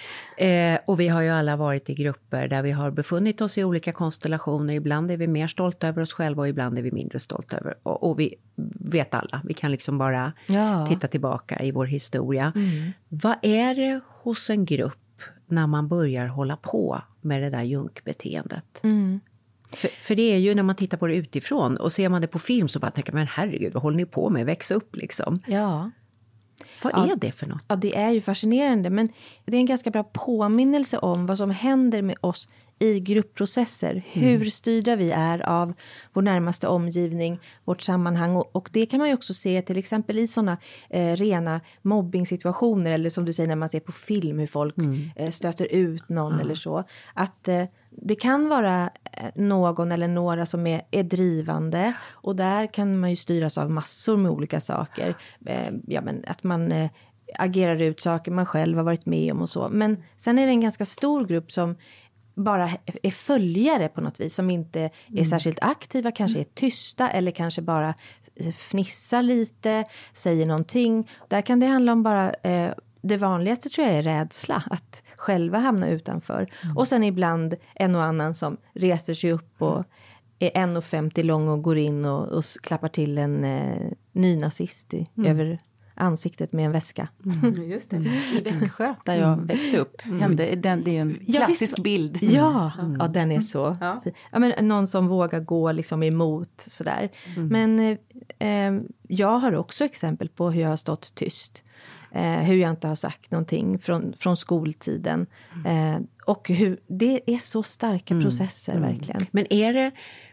eh, och vi har ju alla varit i grupper där vi har befunnit oss i olika konstellationer. Ibland är vi mer stolta över oss själva och ibland är vi mindre stolta över. Och, och vi vet alla, vi kan liksom bara ja. titta tillbaka i vår historia. Mm. Vad är det hos en grupp när man börjar hålla på med det där junkbeteendet? Mm. För, för det är ju när man tittar på det utifrån och ser man det på film så bara tänker man, herregud, vad håller ni på med? Växa upp liksom. Ja. Vad ja. är det för något? Ja, det är ju fascinerande, men det är en ganska bra påminnelse om vad som händer med oss i gruppprocesser. Mm. Hur styrda vi är av vår närmaste omgivning, vårt sammanhang. Och, och det kan man ju också se till exempel i sådana eh, rena mobbing-situationer. Eller som du säger när man ser på film hur folk mm. eh, stöter ut någon mm. eller så. Att eh, det kan vara någon eller några som är, är drivande. Och där kan man ju styras av massor med olika saker. Eh, ja, men att man... Eh, agerar ut saker man själv har varit med om och så. Men sen är det en ganska stor grupp som bara är följare på något vis. Som inte är mm. särskilt aktiva, kanske är tysta eller kanske bara fnissar lite, säger någonting. Där kan det handla om bara, eh, det vanligaste tror jag är rädsla. Att själva hamna utanför. Mm. Och sen ibland en och annan som reser sig upp och är en komma femtio lång och går in och, och klappar till en eh, ny nazist i, mm. över ansiktet med en väska. Mm. Just det. I Växjö, där jag mm. växte upp. Hände, den, det är en klassisk ja, bild. Ja, mm. ja, den är så. Ja. Ja, men någon som vågar gå liksom emot sådär. Mm. Men eh, jag har också exempel på hur jag har stått tyst. Eh, hur jag inte har sagt någonting från, från skoltiden. Eh, och hur det är så starka mm. processer mm. verkligen. Men är det...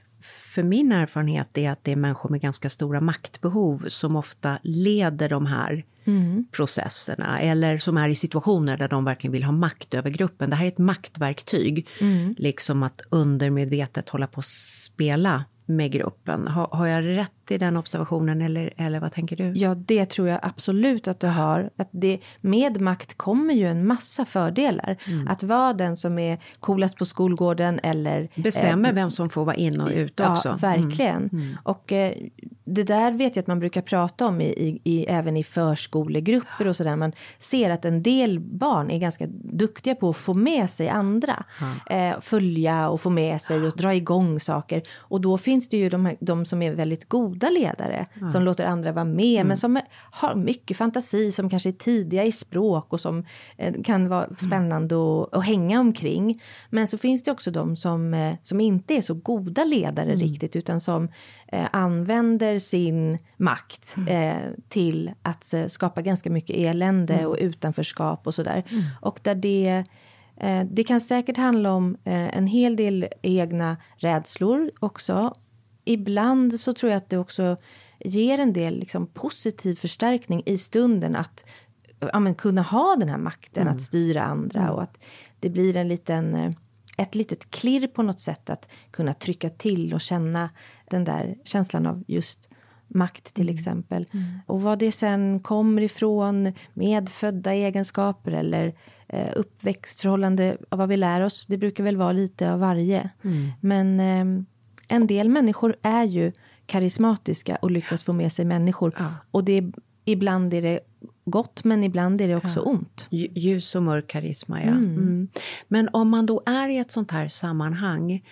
För min erfarenhet är att det är människor med ganska stora maktbehov som ofta leder de här mm. processerna. Eller som är i situationer där de verkligen vill ha makt över gruppen. Det här är ett maktverktyg. Mm. Liksom att undermedvetet hålla på att spela med gruppen. Har, har jag rätt i den observationen eller, eller vad tänker du? Ja, det tror jag absolut att du har. Att det, med makt kommer ju en massa fördelar. Mm. Att vara den som är coolast på skolgården eller... Bestämmer eh, vem som får vara in och ut också. Ja, verkligen. Mm. Mm. Och eh, det där vet jag att man brukar prata om i, i, i, även i förskolegrupper och sådär. Man ser att en del barn är ganska duktiga på att få med sig andra. Mm. Eh, följa och få med sig och dra igång saker. Och då finns det ju de, här, de som är väldigt goda ledare mm. som låter andra vara med mm. men som är, har mycket fantasi, som kanske är tidiga i språk och som eh, kan vara spännande att, att hänga omkring. Men så finns det också de som, eh, som inte är så goda ledare mm. riktigt, utan som eh, använder sin makt eh, till att eh, skapa ganska mycket elände mm. och utanförskap och sådär. Mm. Och där det eh, det kan säkert handla om eh, en hel del egna rädslor också. Ibland så tror jag att det också ger en del liksom positiv förstärkning i stunden att ja, men, kunna ha den här makten mm. att styra andra mm. och att det blir en liten, ett litet klirr på något sätt att kunna trycka till och känna den där känslan av just makt till mm. exempel. Mm. Och vad det sen kommer ifrån, medfödda egenskaper eller eh, uppväxtförhållande av vad vi lär oss. Det brukar väl vara lite av varje. Mm. Men eh, en del människor är ju karismatiska och lyckas få med sig människor. Ja. Och det är, ibland är det gott, men ibland är det också ja. ont. Ljus och mörk karisma, ja. Mm. Mm. Men om man då är i ett sånt här sammanhang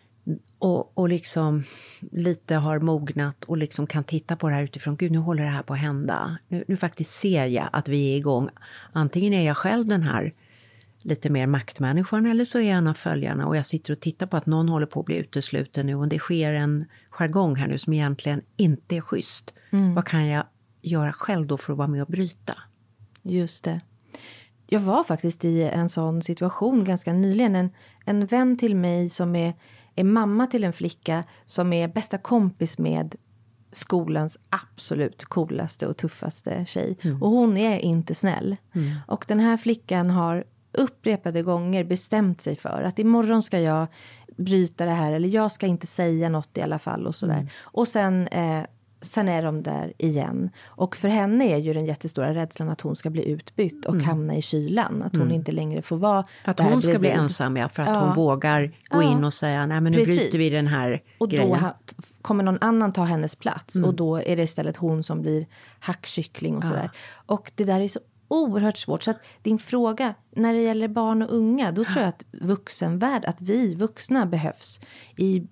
och, och liksom lite har mognat och liksom kan titta på det här utifrån, gud, nu håller det här på att hända. Nu, nu faktiskt ser jag att vi är igång. Antingen är jag själv den här lite mer maktmänniskan, eller så är jag en av följarna och jag sitter och tittar på att någon håller på att bli utesluten nu och det sker en jargong här nu som egentligen inte är schysst. Mm. Vad kan jag göra själv då för att vara med och bryta? Just det. Jag var faktiskt i en sån situation ganska nyligen. En, en vän till mig som är, är mamma till en flicka som är bästa kompis med skolans absolut coolaste och tuffaste tjej. Mm. Och hon är inte snäll. Mm. Och den här flickan har upprepade gånger bestämt sig för att imorgon ska jag bryta det här, eller jag ska inte säga något i alla fall och sådär. Mm. Och sen, eh, sen är de där igen. Och för henne är ju den jättestora rädslan att hon ska bli utbytt och mm. hamna i kylan. Att hon mm. inte längre får vara. Att hon ska bli ensam, ja, för att ja. hon vågar gå ja. in och säga, nej men nu Precis. bryter vi den här och grejen. Och då ha, kommer någon annan ta hennes plats. Mm. Och då är det istället hon som blir hackkyckling och sådär. Ja. Och det där är så oerhört svårt. Så att din fråga, när det gäller barn och unga, då tror jag att vuxenvärld, att vi vuxna behövs i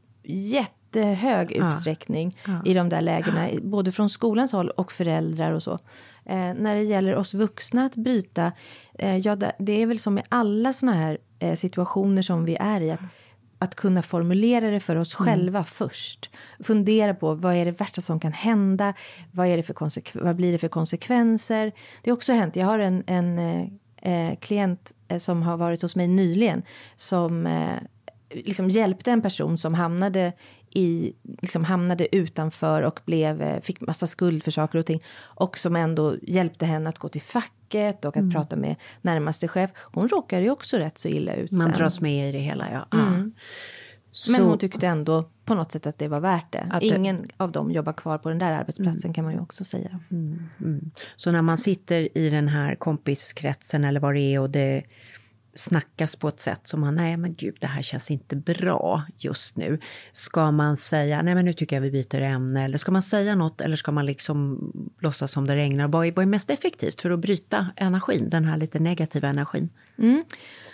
jättehög ja. utsträckning ja. i de där lägena. Ja. Både från skolans håll och föräldrar och så. Eh, när det gäller oss vuxna att bryta, eh, ja, det är väl som i alla såna här eh, situationer som vi är i, att Att kunna formulera det för oss mm. själva först. Fundera på vad är det värsta som kan hända. Vad, är det för konsekv- vad blir det för konsekvenser. Det har också hänt. Jag har en, en eh, klient eh, som har varit hos mig nyligen. Som eh, liksom hjälpte en person som hamnade, i, liksom hamnade utanför. Och blev, fick massa skuld för saker och ting. Och som ändå hjälpte henne att gå till facket. Och att mm. prata med närmaste chef. Hon råkade ju också rätt så illa ut. Man sen. dras med i det hela, ja. Mm. Så, men hon tyckte ändå på något sätt att det var värt det. Att Ingen det, av dem jobbar kvar på den där arbetsplatsen mm. kan man ju också säga. Mm, mm. Så när man sitter i den här kompiskretsen eller vad det är och det snackas på ett sätt som man, nej men gud, det här känns inte bra just nu. Ska man säga, nej men nu tycker jag vi byter ämne, eller ska man säga något, eller ska man liksom låtsas som det regnar? Vad är, vad är mest effektivt för att bryta energin, den här lite negativa energin? Mm.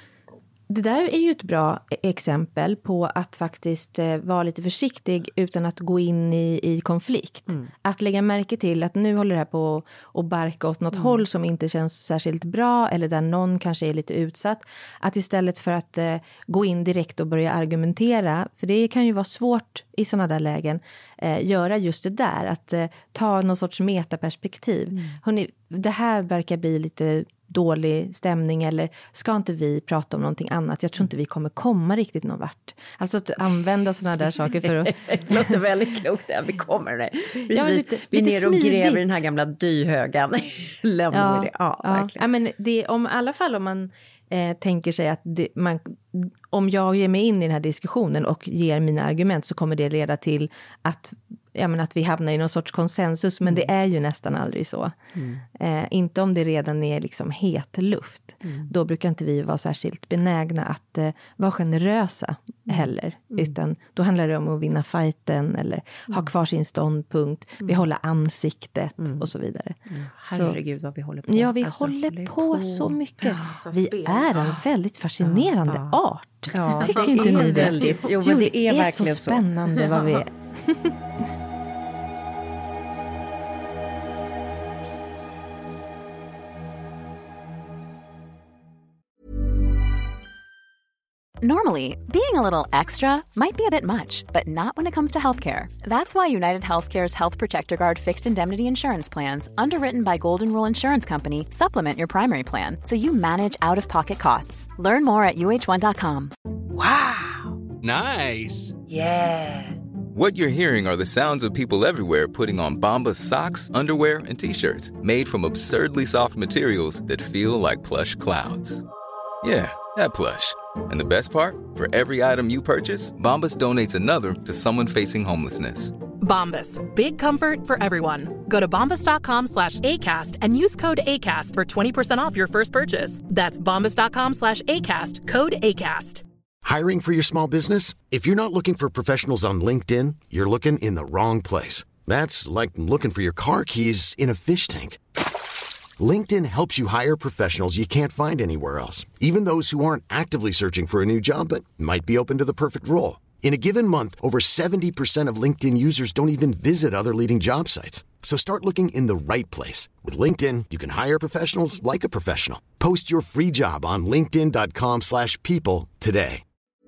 Det där är ju ett bra exempel på att faktiskt eh, vara lite försiktig utan att gå in i, i konflikt. Mm. Att lägga märke till att nu håller det här på att barka åt något mm. håll som inte känns särskilt bra, eller där någon kanske är lite utsatt. Att istället för att eh, gå in direkt och börja argumentera, för det kan ju vara svårt i sådana där lägen, eh, göra just det där. Att eh, ta någon sorts metaperspektiv. Mm. Hörrni, det här verkar bli lite dålig stämning, eller ska inte vi prata om någonting annat? Jag tror inte vi kommer komma riktigt någon vart. Alltså att använda sådana där saker för att... Det låter väldigt klokt där, vi kommer det. Precis. Ja, lite, vi är lite ner och smidigt. gräver i den här gamla dyhögan. Lämnar ja, vi det. Ja, ja. verkligen. Ja, men det, om, i alla fall om man eh, tänker sig att det, man, om jag ger mig in i den här diskussionen och ger mina argument, så kommer det leda till att ja, men att vi hamnar i någon sorts konsensus, men mm. det är ju nästan aldrig så. Mm. Eh, inte om det redan är liksom het luft. Mm. Då brukar inte vi vara särskilt benägna att eh, vara generösa mm. heller. Mm. Utan då handlar det om att vinna fighten eller mm. ha kvar sin ståndpunkt, mm. behålla ansiktet mm. och så vidare. Mm. Herregud vad vi håller på. Ja, vi alltså, håller på, på så mycket. Ja, vi spel. är en väldigt fascinerande ja, ja. art. Ja, tycker det inte är ni det? Väldigt, jo, jo, men det är, är verkligen så spännande så. vad vi är. Normally, being a little extra might be a bit much, but not when it comes to healthcare. That's why United Healthcare's Health Protector Guard fixed indemnity insurance plans, underwritten by Golden Rule Insurance Company, supplement your primary plan so you manage out-of-pocket costs. Learn more at U H one dot com. Wow! Nice! Yeah! What you're hearing are the sounds of people everywhere putting on Bombas socks, underwear, and T-shirts made from absurdly soft materials that feel like plush clouds. Yeah, that plush. And the best part? For every item you purchase, Bombas donates another to someone facing homelessness. Bombas. Big comfort for everyone. Go to bombas.com slash ACAST and use code ACAST for twenty percent off your first purchase. That's bombas.com slash ACAST. Code ACAST. Hiring for your small business? If you're not looking for professionals on LinkedIn, you're looking in the wrong place. That's like looking for your car keys in a fish tank. LinkedIn helps you hire professionals you can't find anywhere else, even those who aren't actively searching for a new job but might be open to the perfect role. In a given month, over seventy percent of LinkedIn users don't even visit other leading job sites. So start looking in the right place. With LinkedIn, you can hire professionals like a professional. Post your free job on linkedin.com slash people today.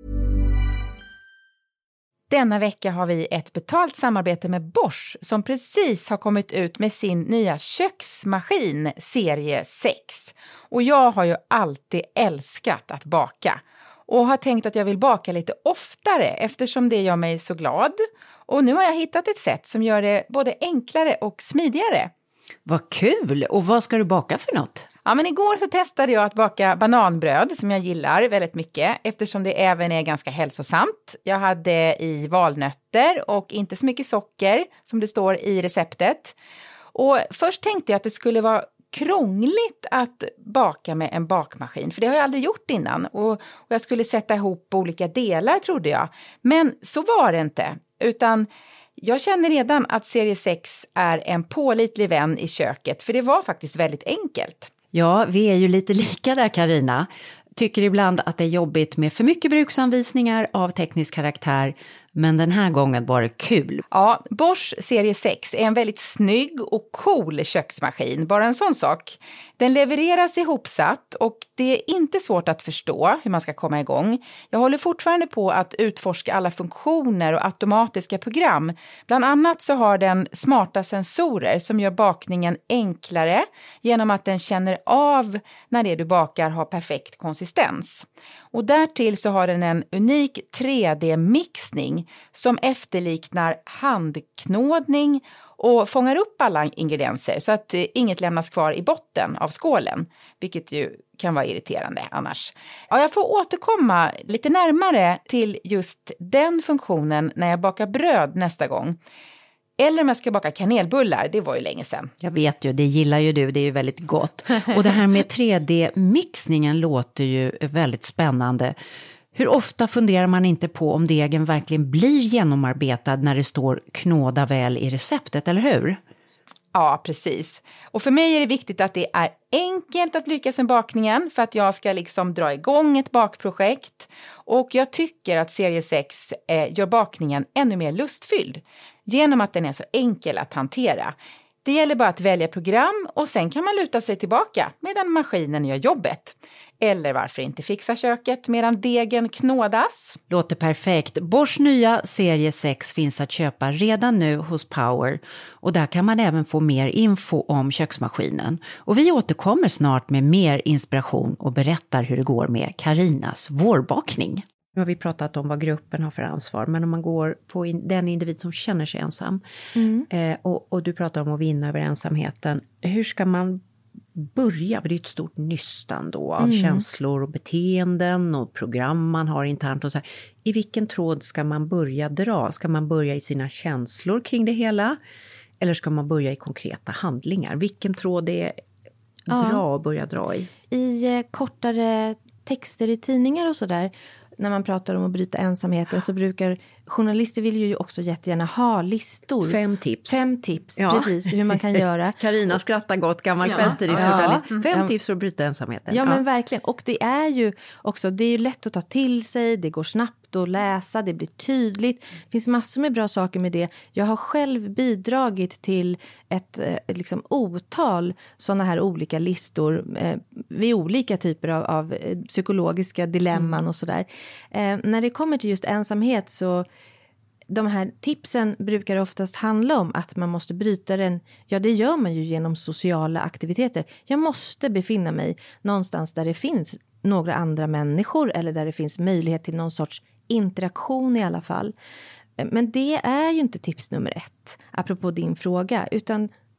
Denna vecka har vi ett betalt samarbete med Bosch som precis har kommit ut med sin nya köksmaskin serie sex. Och jag har ju alltid älskat att baka. Och har tänkt att jag vill baka lite oftare eftersom det gör mig så glad. Och nu har jag hittat ett sätt som gör det både enklare och smidigare. Vad kul! Och vad ska du baka för något? Ja, men igår så testade jag att baka bananbröd som jag gillar väldigt mycket eftersom det även är ganska hälsosamt. Jag hade i valnötter och inte så mycket socker som det står i receptet. Och först tänkte jag att det skulle vara krångligt att baka med en bakmaskin, för det har jag aldrig gjort innan. Och, och jag skulle sätta ihop olika delar trodde jag. Men så var det inte, utan jag känner redan att serie sex är en pålitlig vän i köket, för det var faktiskt väldigt enkelt. Ja, vi är ju lite lika där, Carina. Tycker ibland att det är jobbigt med för mycket bruksanvisningar av teknisk karaktär, men den här gången var det kul. Ja, Bosch serie sex är en väldigt snygg och cool köksmaskin, bara en sån sak. Den levereras ihopsatt och det är inte svårt att förstå hur man ska komma igång. Jag håller fortfarande på att utforska alla funktioner och automatiska program. Bland annat så har den smarta sensorer som gör bakningen enklare genom att den känner av när det du bakar har perfekt konsistens. Och därtill så har den en unik tre D-mixning som efterliknar handknådning och fångar upp alla ingredienser så att inget lämnas kvar i botten av skålen, vilket ju kan vara irriterande annars. Ja, jag får återkomma lite närmare till just den funktionen när jag bakar bröd nästa gång. Eller om jag ska baka kanelbullar, det var ju länge sedan. Jag vet ju, det gillar ju du, det är ju väldigt gott. Och det här med tre D-mixningen låter ju väldigt spännande. Hur ofta funderar man inte på om degen verkligen blir genomarbetad när det står knåda väl i receptet, eller hur? Ja, precis. Och för mig är det viktigt att det är enkelt att lyckas med bakningen för att jag ska liksom dra igång ett bakprojekt. Och jag tycker att serie sex eh, gör bakningen ännu mer lustfylld genom att den är så enkel att hantera. Det gäller bara att välja program och sen kan man luta sig tillbaka medan maskinen gör jobbet. Eller varför inte fixa köket medan degen knådas? Låter perfekt. Bosch nya serie sex finns att köpa redan nu hos Power. Och där kan man även få mer info om köksmaskinen. Och vi återkommer snart med mer inspiration och berättar hur det går med Carinas vårbakning. Nu har vi pratat om vad gruppen har för ansvar, men om man går på in, den individ som känner sig ensam mm. eh, och, och du pratar om att vinna över ensamheten, hur ska man börja? Det är ett stort nystan då av mm. känslor och beteenden och program man har internt och så här. I vilken tråd ska man börja dra? Ska man börja i sina känslor kring det hela? Eller ska man börja i konkreta handlingar? Vilken tråd är bra ja. att börja dra i? I eh, kortare texter i tidningar och sådär, när man pratar om att bryta ensamheten så brukar journalister vill ju också jättegärna ha listor. Fem tips. Fem tips, ja. precis, hur man kan göra. Carina skrattar gott, gammal ja. kvällstidningsjournalist. Ja. Fem ja. tips för att bryta ensamheten. Ja, ja, men verkligen. Och det är ju också, det är ju lätt att ta till sig, det går snabbt att läsa, det blir tydligt. Det finns massor med bra saker med det. Jag har själv bidragit till ett, ett liksom otal sådana här olika listor eh, vid olika typer av, av psykologiska dilemman mm. och sådär. Eh, när det kommer till just ensamhet så de här tipsen brukar oftast handla om att man måste bryta den. Ja, det gör man ju genom sociala aktiviteter. Jag måste befinna mig någonstans där det finns några andra människor eller där det finns möjlighet till någon sorts interaktion i alla fall. Men det är ju inte tips nummer ett, apropå din fråga, utan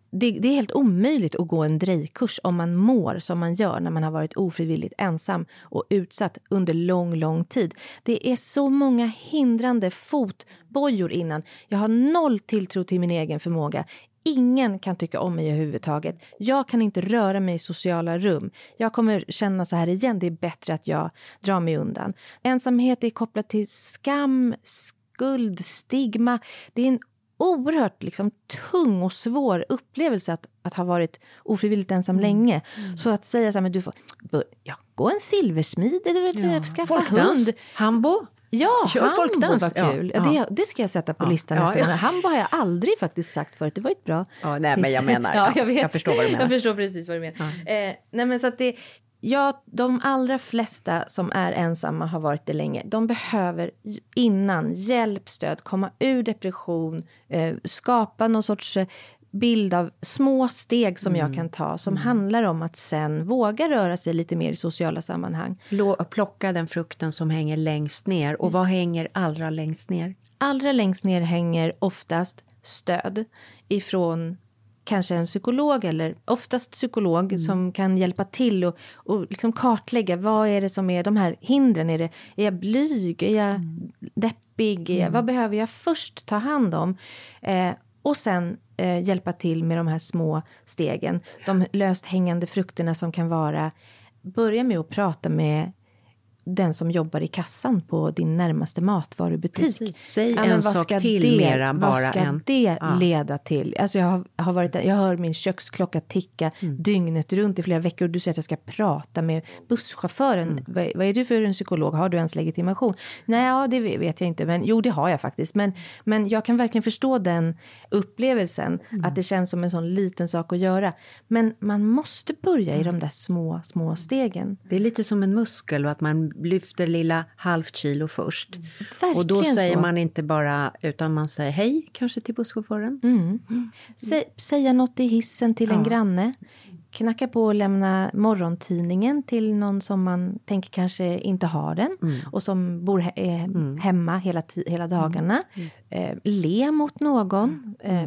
det, det är helt omöjligt att gå en drejkurs om man mår som man gör när man har varit ofrivilligt ensam och utsatt under lång, lång tid. Det är så många hindrande fotbojor innan. Jag har noll tilltro till min egen förmåga. Ingen kan tycka om mig överhuvudtaget. Jag kan inte röra mig i sociala rum. Jag kommer känna så här igen. Det är bättre att jag drar mig undan. Ensamhet är kopplat till skam, skuld, stigma. Det är en oerhört liksom, tung och svår upplevelse att, att ha varit ofrivilligt ensam mm. länge. Mm. Så att säga så här, men du får ja, gå en silversmid, du vet, ja. skaffa Folkdans. hund. Hambo. Ja, Hambo var kul. Ja, ja. det, det ska jag sätta på ja. listan ja, nästa ja. gång. Hambo har jag aldrig faktiskt sagt förut. Det var ett bra ja, nej, tips. Men jag menar, ja, jag, vet. jag förstår vad du menar. Jag förstår precis vad du menar. Ja. Eh, nej, men så att det, ja, de allra flesta som är ensamma har varit det länge. De behöver innan hjälp, stöd, komma ur depression, eh, skapa någon sorts bild av små steg som mm. jag kan ta som mm. handlar om att sen våga röra sig lite mer i sociala sammanhang. Lå- plocka den frukten som hänger längst ner. Och vad hänger allra längst ner? Allra längst ner hänger oftast stöd ifrån kanske en psykolog eller oftast psykolog mm. som kan hjälpa till och, och liksom kartlägga vad är det som är de här hindren. Är, det, är jag blyg? Är jag mm. deppig? Är jag, mm. vad behöver jag först ta hand om? Eh, och sen eh, hjälpa till med de här små stegen. De löst hängande frukterna som kan vara, börja med att prata med den som jobbar i kassan på din närmaste matvarubutik. Precis. Säg ja, en sak till det, mera bara vad ska en. det ja. leda till? Alltså jag har, har varit där, jag hör min köksklocka ticka mm. dygnet runt i flera veckor. Du säger att jag ska prata med busschauffören. Mm. Vad, vad är du för en psykolog? Har du ens legitimation? Nej, ja, det vet jag inte. Men jo, det har jag faktiskt. Men, men jag kan verkligen förstå den upplevelsen. Mm. Att det känns som en sån liten sak att göra. Men man måste börja i de där små, små stegen. Det är lite som en muskel och att man lyfter lilla halvt kilo först. Verkligen och då säger så. Man inte bara, utan man säger hej kanske till busschauffören. Mm. Mm. Sä, säga något i hissen till ja. en granne. Knacka på och lämna morgontidningen till någon som man tänker kanske inte har den. Mm. Och som bor he- eh, mm. hemma hela, t- hela dagarna. Mm. Eh, le mot någon. Eh,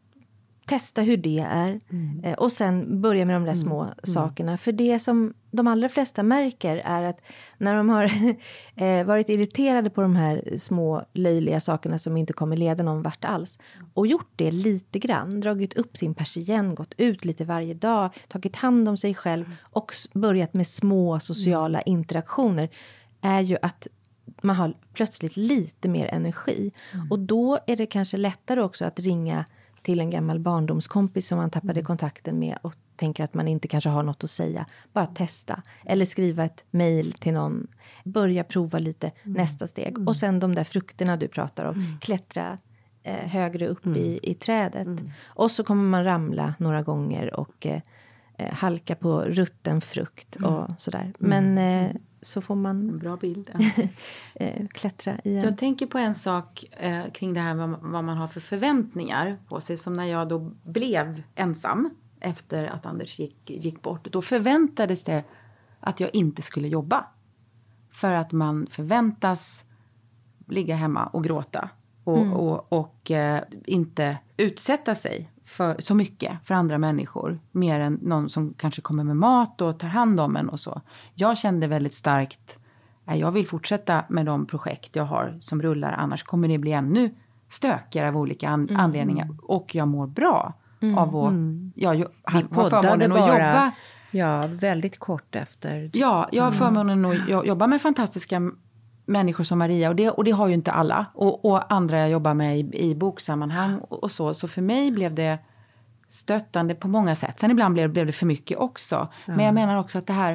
Testa hur det är. Mm. Eh, och sen börja med de där små mm. sakerna. För det som de allra flesta märker är att när de har eh, varit irriterade på de här små löjliga sakerna som inte kommer leda någon vart alls. Och gjort det lite grann. Dragit upp sin persienn, gått ut lite varje dag. Tagit hand om sig själv. Och börjat med små sociala mm. interaktioner. Är ju att man har plötsligt lite mer energi. Mm. Och då är det kanske lättare också att ringa till en gammal barndomskompis som man tappade mm. kontakten med och tänker att man inte kanske har något att säga. Bara testa. Eller skriva ett mejl till någon. Börja prova lite mm. nästa steg. Mm. Och sen de där frukterna du pratar om. Mm. Klättra eh, högre upp mm. i, i trädet. Mm. Och så kommer man ramla några gånger och eh, halka på rutten frukt mm. och sådär. Men eh, så får man... Bra bild. Ja. klättra igen. Jag tänker på en sak eh, kring det här vad, vad man har för förväntningar på sig. Som när jag då blev ensam efter att Anders gick, gick bort. Då förväntades det att jag inte skulle jobba. För att man förväntas ligga hemma och gråta. Och, mm. och, och eh, inte utsätta sig för så mycket för andra människor. Mer än någon som kanske kommer med mat och tar hand om en och så. Jag kände väldigt starkt att jag vill fortsätta med de projekt jag har som rullar. Annars kommer det bli ännu stökigare av olika an- mm. anledningar. Och jag mår bra mm. av att mm. jag jo- har förmånen att bara, jobba. Ja, väldigt kort efter. Ja, jag har förmånen att mm. jobba med fantastiska människor som Maria. Och det, och det har ju inte alla. Och, och andra jag jobbar med i, i boksammanhang och, och så. Så för mig blev det stöttande på många sätt. Sen ibland blev, blev det för mycket också. Mm. Men jag menar också att det här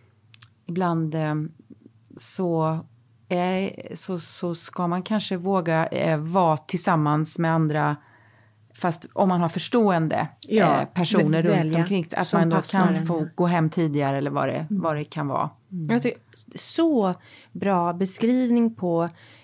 ibland eh, så, är, så, så ska man kanske våga eh, vara tillsammans med andra. Fast om man har förstående ja, eh, personer välja, runt omkring. Att man då kan den. få gå hem tidigare eller vad det, mm. vad det kan vara. Mm. Jag tycker, så bra beskrivning på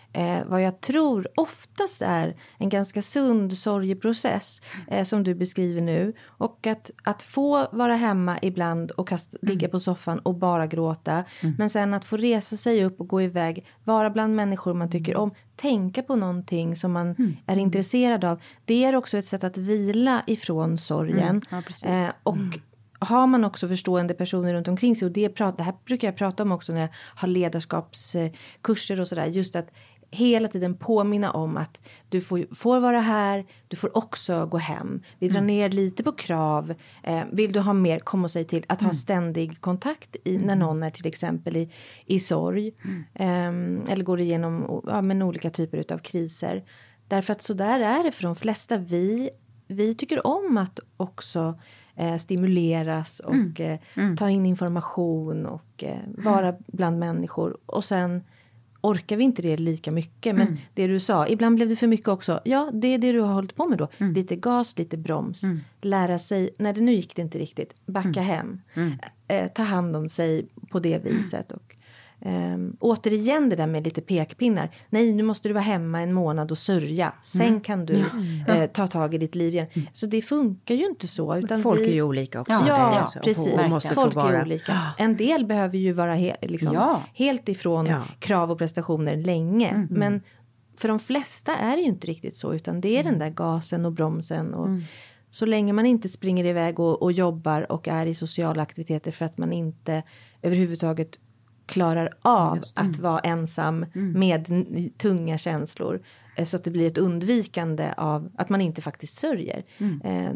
Eh, vad jag tror oftast är en ganska sund sorgeprocess eh, som du beskriver nu. Och att, att få vara hemma ibland och kasta, mm. ligga på soffan och bara gråta. Mm. Men sen att få resa sig upp och gå iväg, vara bland människor man tycker om. Tänka på någonting som man mm. är intresserad av. Det är också ett sätt att vila ifrån sorgen. Mm. Ja, precis. Eh, och mm. har man också förstående personer runt omkring sig. Och det, prat, det här brukar jag prata om också när jag har ledarskapskurser och sådär. Just att hela tiden påminna om att du får, får vara här. Du får också gå hem. Vi drar mm. ner lite på krav. Eh, vill du ha mer, kom och säg till. Att mm. ha ständig kontakt i, när någon är till exempel i, i sorg. Mm. Eh, eller går igenom ja, men olika typer av kriser. Därför att så där är det för de flesta. Vi, vi tycker om att också eh, stimuleras och mm. Eh, mm. ta in information och eh, vara bland människor. Och sen orkar vi inte det lika mycket. Men mm. det du sa, ibland blev det för mycket också. Ja, det är det du har hållit på med då. Mm. Lite gas, lite broms. Mm. Lära sig, när det nu gick det inte riktigt. Backa mm. hem. Mm. Eh, ta hand om sig på det viset. Och Um, återigen det där med lite pekpinnar. Nej, nu måste du vara hemma en månad och sörja. Sen mm. kan du ja. uh, ta tag i ditt liv igen. Mm. Så det funkar ju inte så. Utan folk vi... är ju olika också. Ja, ja det, precis. Måste folk är olika. En del behöver ju vara he- liksom, ja. helt ifrån ja. krav och prestationer länge. Mm. Men för de flesta är det ju inte riktigt så. Utan det är mm. den där gasen och bromsen. Och mm. så länge man inte springer iväg och, och jobbar och är i sociala aktiviteter för att man inte överhuvudtaget klarar av mm. att vara ensam mm. med n- tunga känslor. Eh, så att det blir ett undvikande av att man inte faktiskt sörjer. Mm. Eh,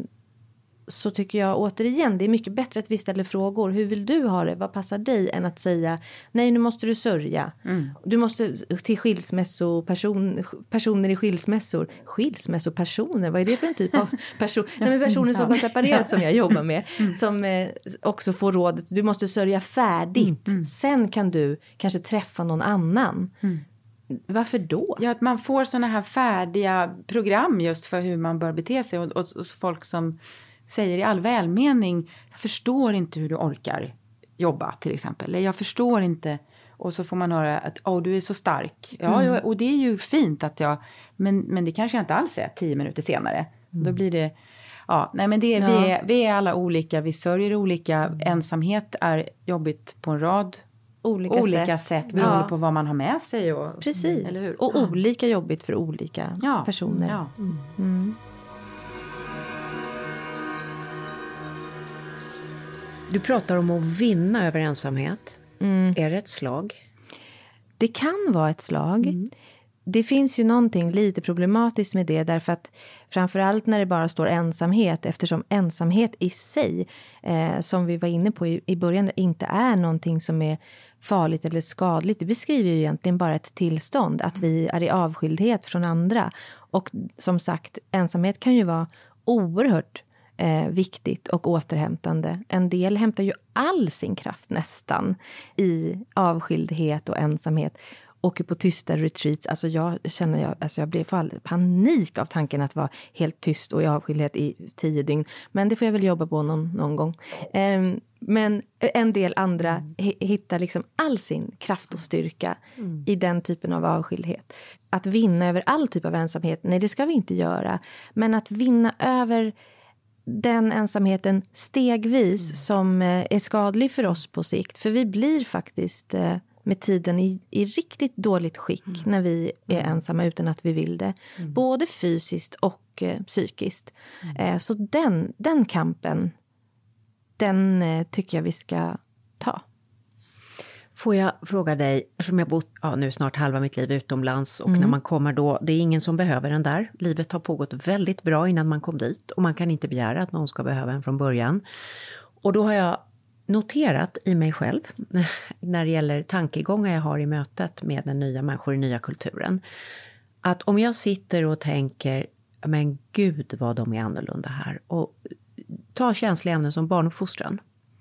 så tycker jag återigen, det är mycket bättre att vi ställer frågor. Hur vill du ha det? Vad passar dig? Än att säga, nej nu måste du sörja. Mm. Du måste till skilsmässoperson, personer i skilsmässor. Skilsmässopersoner, vad är det för en typ av person? Nej, men personer som har separerat som jag jobbar med. Mm. Som eh, också får rådet, du måste sörja färdigt. Mm. Sen kan du kanske träffa någon annan. Mm. Varför då? Ja, att man får såna här färdiga program just för hur man bör bete sig. Och, och, och folk som säger i all välmening, jag förstår inte hur du orkar jobba till exempel. Eller jag förstår inte. Och så får man höra att åh, du är så stark. Ja, mm. och det är ju fint att jag, men, men det kanske jag inte alls är tio minuter senare. Mm. Då blir det, ja, nej men det, ja. vi, är, vi är alla olika, vi sörjer olika. Mm. Ensamhet är jobbigt på en rad olika, olika sätt. sätt beroende ja. på vad man har med sig. Och, precis, eller hur? Och ja. olika jobbigt för olika ja. personer. Ja. Mm. Mm. Du pratar om att vinna över ensamhet. Mm. Är det ett slag? Det kan vara ett slag. Mm. Det finns ju någonting lite problematiskt med det. Därför att framförallt när det bara står ensamhet. Eftersom ensamhet i sig, eh, som vi var inne på i, i början, inte är någonting som är farligt eller skadligt. Det beskriver ju egentligen bara ett tillstånd. Att vi är i avskildhet från andra. Och som sagt, ensamhet kan ju vara oerhört Eh, viktigt och återhämtande. En del hämtar ju all sin kraft nästan i avskildhet och ensamhet. Åker på tysta retreats. Alltså jag känner, jag, alltså jag blev fall panik av tanken att vara helt tyst och i avskildhet i tio dygn. Men det får jag väl jobba på någon, någon gång. Eh, men en del andra mm. h- hittar liksom all sin kraft och styrka mm. i den typen av avskildhet. Att vinna över all typ av ensamhet, nej det ska vi inte göra. Men att vinna över den ensamheten stegvis mm. som eh, är skadlig för oss på sikt. För vi blir faktiskt eh, med tiden i, i riktigt dåligt skick mm. när vi är mm. ensamma utan att vi vill det. Mm. Både fysiskt och eh, psykiskt. Mm. Eh, så den, den kampen, den eh, tycker jag vi ska ta. Får jag fråga dig, eftersom jag bott ja, nu snart halva mitt liv utomlands och Mm. när man kommer då, det är ingen som behöver den där. Livet har pågått väldigt bra innan man kom dit och man kan inte begära att någon ska behöva en från början. Och då har jag noterat i mig själv när det gäller tankegångar jag har i mötet med den nya människor i nya kulturen. Att om jag sitter och tänker, men gud vad de är annorlunda här. Och ta känsliga ämnen som barnuppfostran.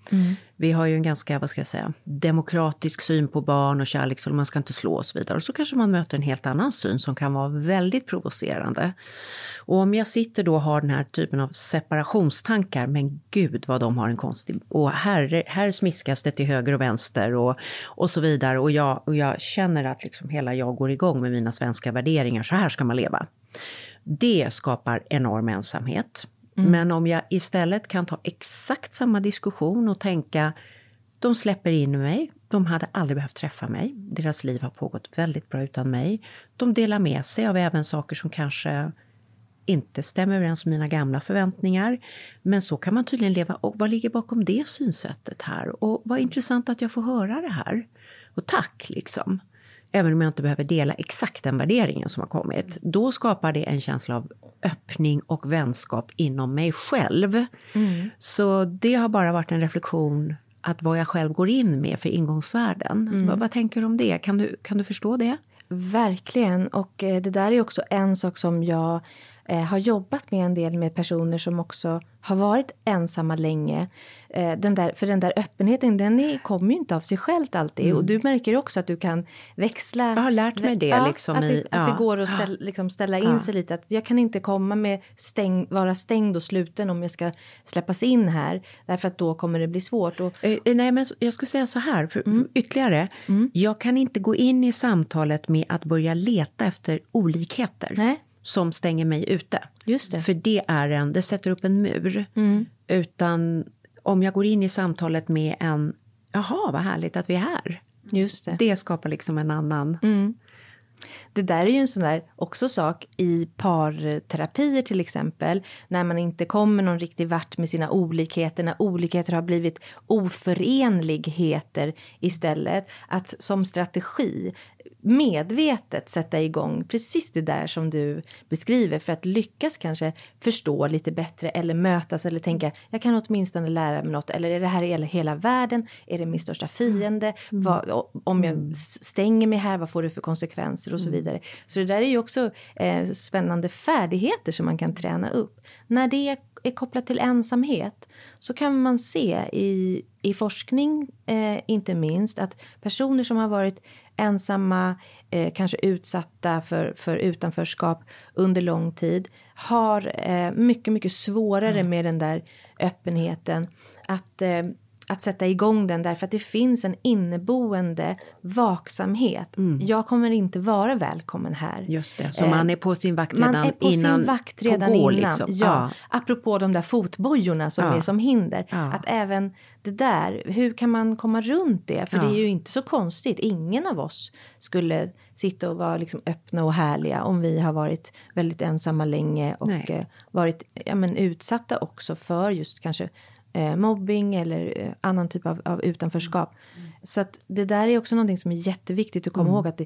Mm. Vi har ju en ganska, vad ska jag säga, demokratisk syn på barn och kärlek, så man ska inte slå och så vidare. Och så kanske man möter en helt annan syn som kan vara väldigt provocerande. Och om jag sitter då och har den här typen av separationstankar, men gud vad de har en konstig... Och här, här smiskas det till höger och vänster och, och så vidare. Och jag, och jag känner att liksom hela jag går igång med mina svenska värderingar. Så här ska man leva. Det skapar enorm ensamhet. Mm. Men om jag istället kan ta exakt samma diskussion och tänka, de släpper in mig, de hade aldrig behövt träffa mig, deras liv har pågått väldigt bra utan mig. De delar med sig av även saker som kanske inte stämmer överens med mina gamla förväntningar. Men så kan man tydligen leva, och vad ligger bakom det synsättet här? Och vad intressant att jag får höra det här. Och tack liksom. Även om jag inte behöver dela exakt den värderingen som har kommit. Då skapar det en känsla av öppning och vänskap inom mig själv. Mm. Så det har bara varit en reflektion att vad jag själv går in med för ingångsvärden. Mm. Vad, vad tänker du om det? Kan du, kan du förstå det? Verkligen. Och eh, det där är också en sak som jag eh, har jobbat med en del med personer som också har varit ensamma länge. Eh, den där, för den där öppenheten, den är, kommer ju inte av sig självt alltid. Mm. Och du märker också att du kan växla. Jag har lärt mig det. Ja, liksom att, det i, ja. att det går att ställa, liksom ställa in ja. sig lite. Att jag kan inte komma med stäng, vara stängd och sluten om jag ska släppas in här. Därför att då kommer det bli svårt. Och, eh, nej, men jag skulle säga så här. För, mm. för ytterligare. Mm. Jag kan inte gå in i samtalet med att börja leta efter olikheter. Nej. Som stänger mig ute. Just det. För det är en, det sätter upp en mur. Mm. Utan om jag går in i samtalet med en, jaha vad härligt att vi är här. Just det. Det skapar liksom en annan... Mm. Det där är ju en sån där också sak i parterapier till exempel. När man inte kommer någon riktig vart med sina olikheter. När olikheter har blivit oförenligheter istället. Att som strategi medvetet sätta igång precis det där som du beskriver. För att lyckas kanske förstå lite bättre eller mötas eller tänka. Jag kan åtminstone lära mig något. Eller är det här hela, hela världen? Är det min största fiende? Mm. Vad, om jag stänger mig här, vad får det för konsekvenser och så vidare. Så det där är ju också eh, spännande färdigheter som man kan träna upp. När det är kopplat till ensamhet så kan man se i, i forskning eh, inte minst att personer som har varit ensamma, eh, kanske utsatta för, för utanförskap under lång tid har eh, mycket, mycket svårare mm. med den där öppenheten att eh, att sätta igång den därför att det finns en inneboende vaksamhet. Mm. Jag kommer inte vara välkommen här. Just det, så eh, man är på sin vakt redan innan. Man är på innan, sin vakt redan går, innan. Liksom. Ja, ja. Apropå de där fotbojorna som ja. är som hinder. Ja. Att även det där, hur kan man komma runt det? För ja. det är ju inte så konstigt. Ingen av oss skulle sitta och vara liksom öppna och härliga om vi har varit väldigt ensamma länge och eh, varit ja, men, utsatta också för just kanske Eh, mobbing eller eh, annan typ av, av utanförskap. Mm. Så att det där är också någonting som är jätteviktigt att komma mm. ihåg att det,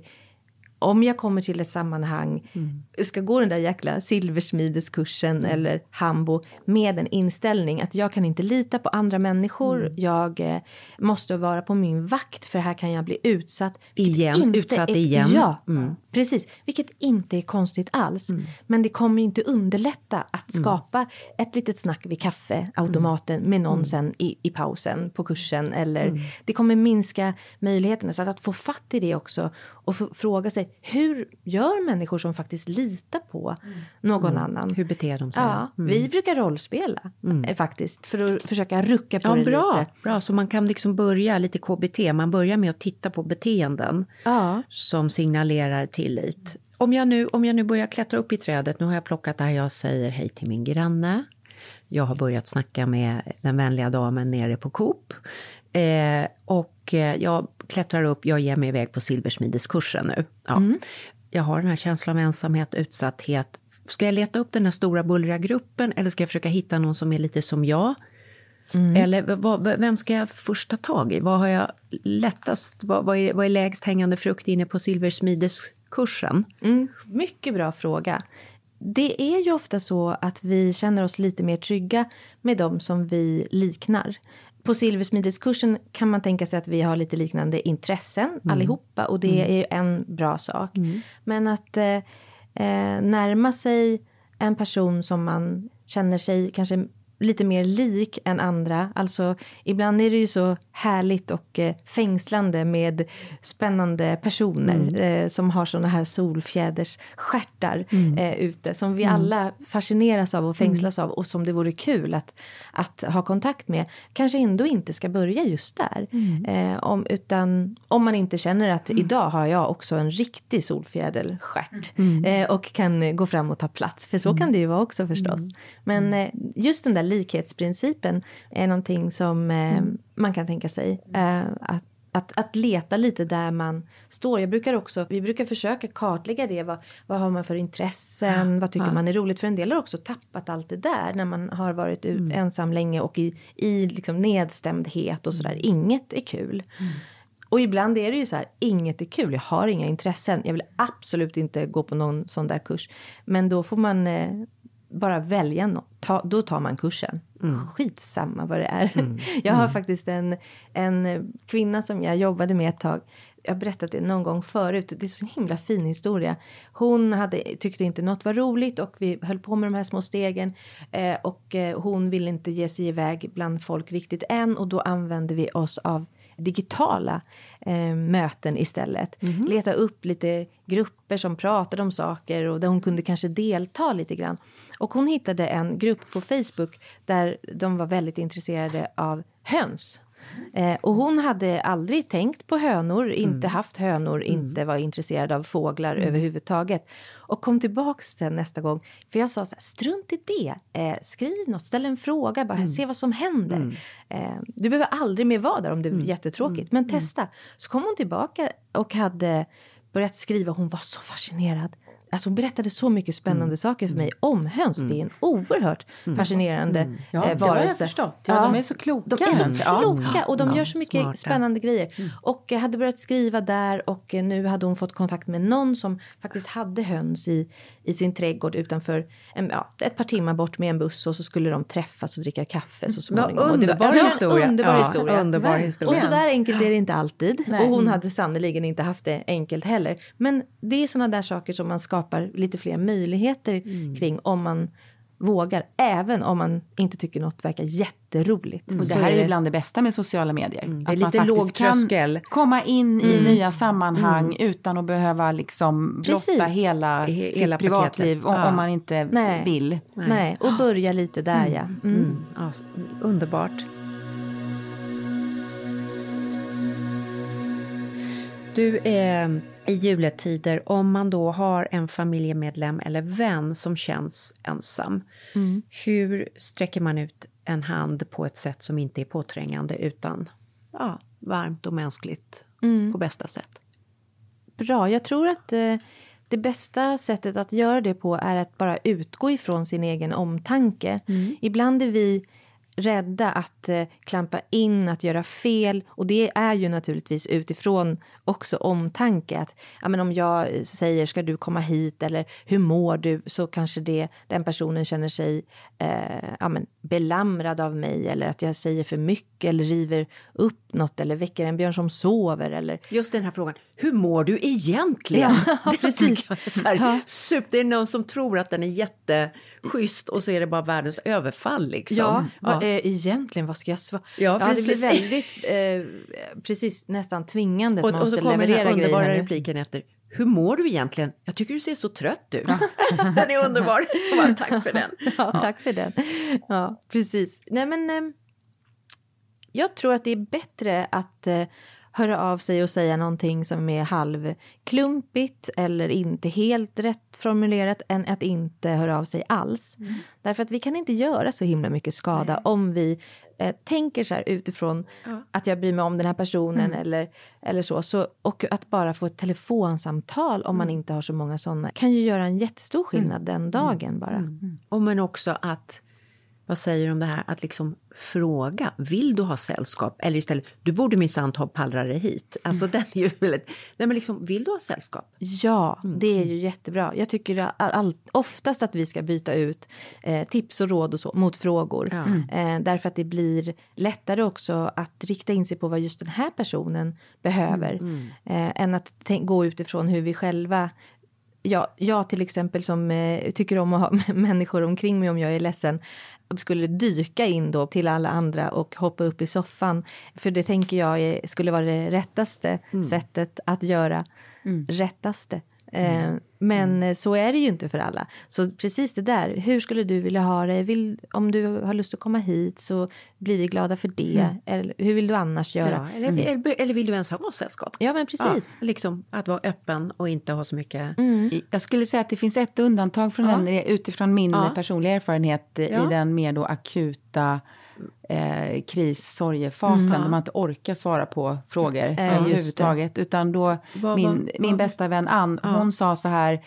om jag kommer till ett sammanhang mm. ska gå den där jäkla silversmideskursen mm. eller hambo med en inställning att jag kan inte lita på andra människor. Mm. Jag eh, måste vara på min vakt för här kan jag bli utsatt. Igen, utsatt är, igen. Ja, mm. precis. Vilket inte är konstigt alls. Mm. Men det kommer ju inte underlätta att skapa mm. ett litet snack vid kaffeautomaten mm. med någon mm. sen i, i pausen på kursen. Eller mm. det kommer minska möjligheterna. Så att, att få fatt i det också och f- fråga sig hur gör människor som faktiskt litar på mm. någon mm. annan? Hur beter de sig? Ja, mm. vi brukar rollspela mm. faktiskt för att försöka rucka på ja, det bra, lite. Bra, så man kan liksom börja lite K B T. Man börjar med att titta på beteenden ja. som signalerar tillit. Om jag, nu, om jag nu börjar klättra upp i trädet, nu har jag plockat där jag säger hej till min granne. Jag har börjat snacka med den vänliga damen nere på Coop. Eh, och jag klättrar upp, jag ger mig iväg på silversmideskursen nu. Ja. Mm. Jag har den här känslan av ensamhet, utsatthet. Ska jag leta upp den här stora bullriga gruppen eller ska jag försöka hitta någon som är lite som jag? Mm. Eller vad, vem ska jag först ta tag i? Vad har jag lättast, vad, vad, är, vad är lägst hängande frukt inne på silversmideskursen? Mm. Mycket bra fråga. Det är ju ofta så att vi känner oss lite mer trygga med dem som vi liknar. På silversmideskursen kan man tänka sig att vi har lite liknande intressen mm. allihopa. Och det mm. är ju en bra sak. Mm. Men att eh, närma sig en person som man känner sig kanske lite mer lik än andra. Alltså ibland är det ju så härligt och eh, fängslande med spännande personer mm. eh, som har såna här solfjäders stjärtar mm. eh, ute. Som vi mm. alla fascineras av och fängslas mm. av och som det vore kul att, att ha kontakt med. Kanske ändå inte ska börja just där. Mm. Eh, om, utan om man inte känner att mm. idag har jag också en riktig solfjäderstjärt mm. eh, och kan gå fram och ta plats. För så mm. kan det ju vara också förstås. Mm. Men eh, just den där likhetsprincipen är någonting som eh, mm. man kan tänka sig eh, att, att, att leta lite där man står. Jag brukar också, vi brukar försöka kartlägga det. Vad, vad har man för intressen? Ja, vad tycker ja. man är roligt? För en del har också tappat allt det där när man har varit ut, mm. ensam länge och i, i liksom nedstämdhet och sådär. Mm. Inget är kul. Mm. Och ibland är det ju så här, inget är kul. Jag har inga intressen. Jag vill absolut inte gå på någon sån där kurs. Men då får man eh, bara välja något. Ta, då tar man kursen. Mm. Skitsamma vad det är. Mm. Jag har mm. faktiskt en, en kvinna som jag jobbade med ett tag. Jag har berättat det någon gång förut. Det är så himla fin historia. Hon hade, tyckte inte något var roligt. Och vi höll på med de här små stegen. Eh, och eh, hon ville inte ge sig iväg bland folk riktigt än. Och då använde vi oss av digitala eh, möten istället. Mm-hmm. Leta upp lite grupper som pratade om saker och där hon kunde kanske delta lite grann. Och hon hittade en grupp på Facebook där de var väldigt intresserade av höns. Eh, och hon hade aldrig tänkt på hönor, inte mm. haft hönor, mm. inte var intresserad av fåglar mm. överhuvudtaget. Och kom tillbaks sen nästa gång. För jag sa så här, strunt i det. Eh, skriv något, ställ en fråga, bara mm. se vad som händer. Mm. Eh, du behöver aldrig mer vara där om det är mm. jättetråkigt. Men testa. Så kom hon tillbaka och hade börjat skriva. Hon var så fascinerad. Alltså hon berättade så mycket spännande mm. saker för mig om höns. Mm. Det är en oerhört mm. fascinerande mm. ja, varelse. Det har jag förstått. Ja, ja, de är så kloka. De är så kloka och de ja, gör så mycket smarta. spännande grejer. Mm. Och jag hade börjat skriva där och nu hade hon fått kontakt med någon som faktiskt hade höns i, i sin trädgård utanför en, ja, ett par timmar bort med en buss och så skulle de träffas och dricka kaffe så småningom. Underbar det var, historia. Underbar ja, historia. Underbar historia. Och så där enkelt är det inte alltid. Nej. Och hon hade sannoliken inte haft det enkelt heller. Men det är sådana där saker som man skapar lite fler möjligheter mm. kring om man vågar, även om man inte tycker något verkar jätteroligt. Mm. Och det här är ju bland det bästa med sociala medier. Mm. Det är lite låg tröskel. Komma in mm. i nya sammanhang mm. utan att behöva liksom blotta hela, hela sitt privatliv om, ja. om man inte Nej. vill. Nej. Nej, och börja lite där mm. ja. Mm. Mm. Ja, underbart. Du, eh, i juletider, om man då har en familjemedlem eller vän som känns ensam, mm. hur sträcker man ut en hand på ett sätt som inte är påträngande utan ja, varmt och mänskligt mm. på bästa sätt? Bra, jag tror att eh, det bästa sättet att göra det på är att bara utgå ifrån sin egen omtanke. Mm. Ibland är vi rädda att eh, klampa in, att göra fel. Och det är ju naturligtvis utifrån också omtanke. Att ja, men om jag säger, ska du komma hit? Eller hur mår du? Så kanske det, den personen känner sig eh, ja, men belamrad av mig. Eller att jag säger för mycket. Eller river upp något. Eller väcker en björn som sover. Eller... Just den här frågan. Hur mår du egentligen? Ja, precis. Så här, ja. Super, det är någon som tror att den är jätteschysst. Och så är det bara världens överfall liksom. Ja, ja. Eh, egentligen, vad ska jag svara? Ja, ja, det blir väldigt, eh, precis nästan tvingande att och, man och måste så kommer leverera den här underbara grejerna. repliken efter. Hur mår du egentligen? Jag tycker du ser så trött ut. Ja. Den är underbar. Bara, tack för den. Ja, tack för den. Ja, precis. Nej, men eh, jag tror att det är bättre att eh, höra av sig och säga någonting som är halvklumpigt eller inte helt rätt formulerat än att inte höra av sig alls. Mm. Därför att vi kan inte göra så himla mycket skada Nej. om vi eh, tänker så här utifrån ja. att jag bryr mig om den här personen mm. eller, eller så, så. Och att bara få ett telefonsamtal om mm. man inte har så många sådana kan ju göra en jättestor skillnad mm. den dagen mm. bara. Mm. Och men också att, vad säger du om det här? Att liksom fråga, vill du ha sällskap? Eller istället, du borde minsann ta pallrare hit. Alltså mm. den är ju väldigt, nej men liksom, vill du ha sällskap? Ja, mm. det är ju jättebra. Jag tycker all, all, oftast att vi ska byta ut eh, tips och råd och så mot frågor. Ja. Mm. Eh, därför att det blir lättare också att rikta in sig på vad just den här personen behöver. Mm. Mm. Eh, än att tänk, gå utifrån hur vi själva jag, jag till exempel som eh, tycker om att ha människor omkring mig om jag är ledsen, skulle dyka in då till alla andra och hoppa upp i soffan. För det tänker jag är, skulle vara det rättaste mm. sättet att göra. Mm. Rättaste. Eh, mm. Men mm. så är det ju inte för alla. Så precis det där, hur skulle du vilja ha det? Vill, om du har lust att komma hit så blir vi glada för det. Mm. Eller, hur vill du annars göra? Ja, eller, mm. eller, eller vill du ens ha sällskap? Ja, men precis. Ja, liksom att vara öppen och inte ha så mycket... Mm. Jag skulle säga att det finns ett undantag från ja. den, utifrån min ja. personliga erfarenhet ja. i den mer då akuta... Eh, kris-sorgefasen mm. där man inte orkar svara på frågor eh, överhuvudtaget. Utan då va, min, va, min va. bästa vän Ann, ja. hon sa så här: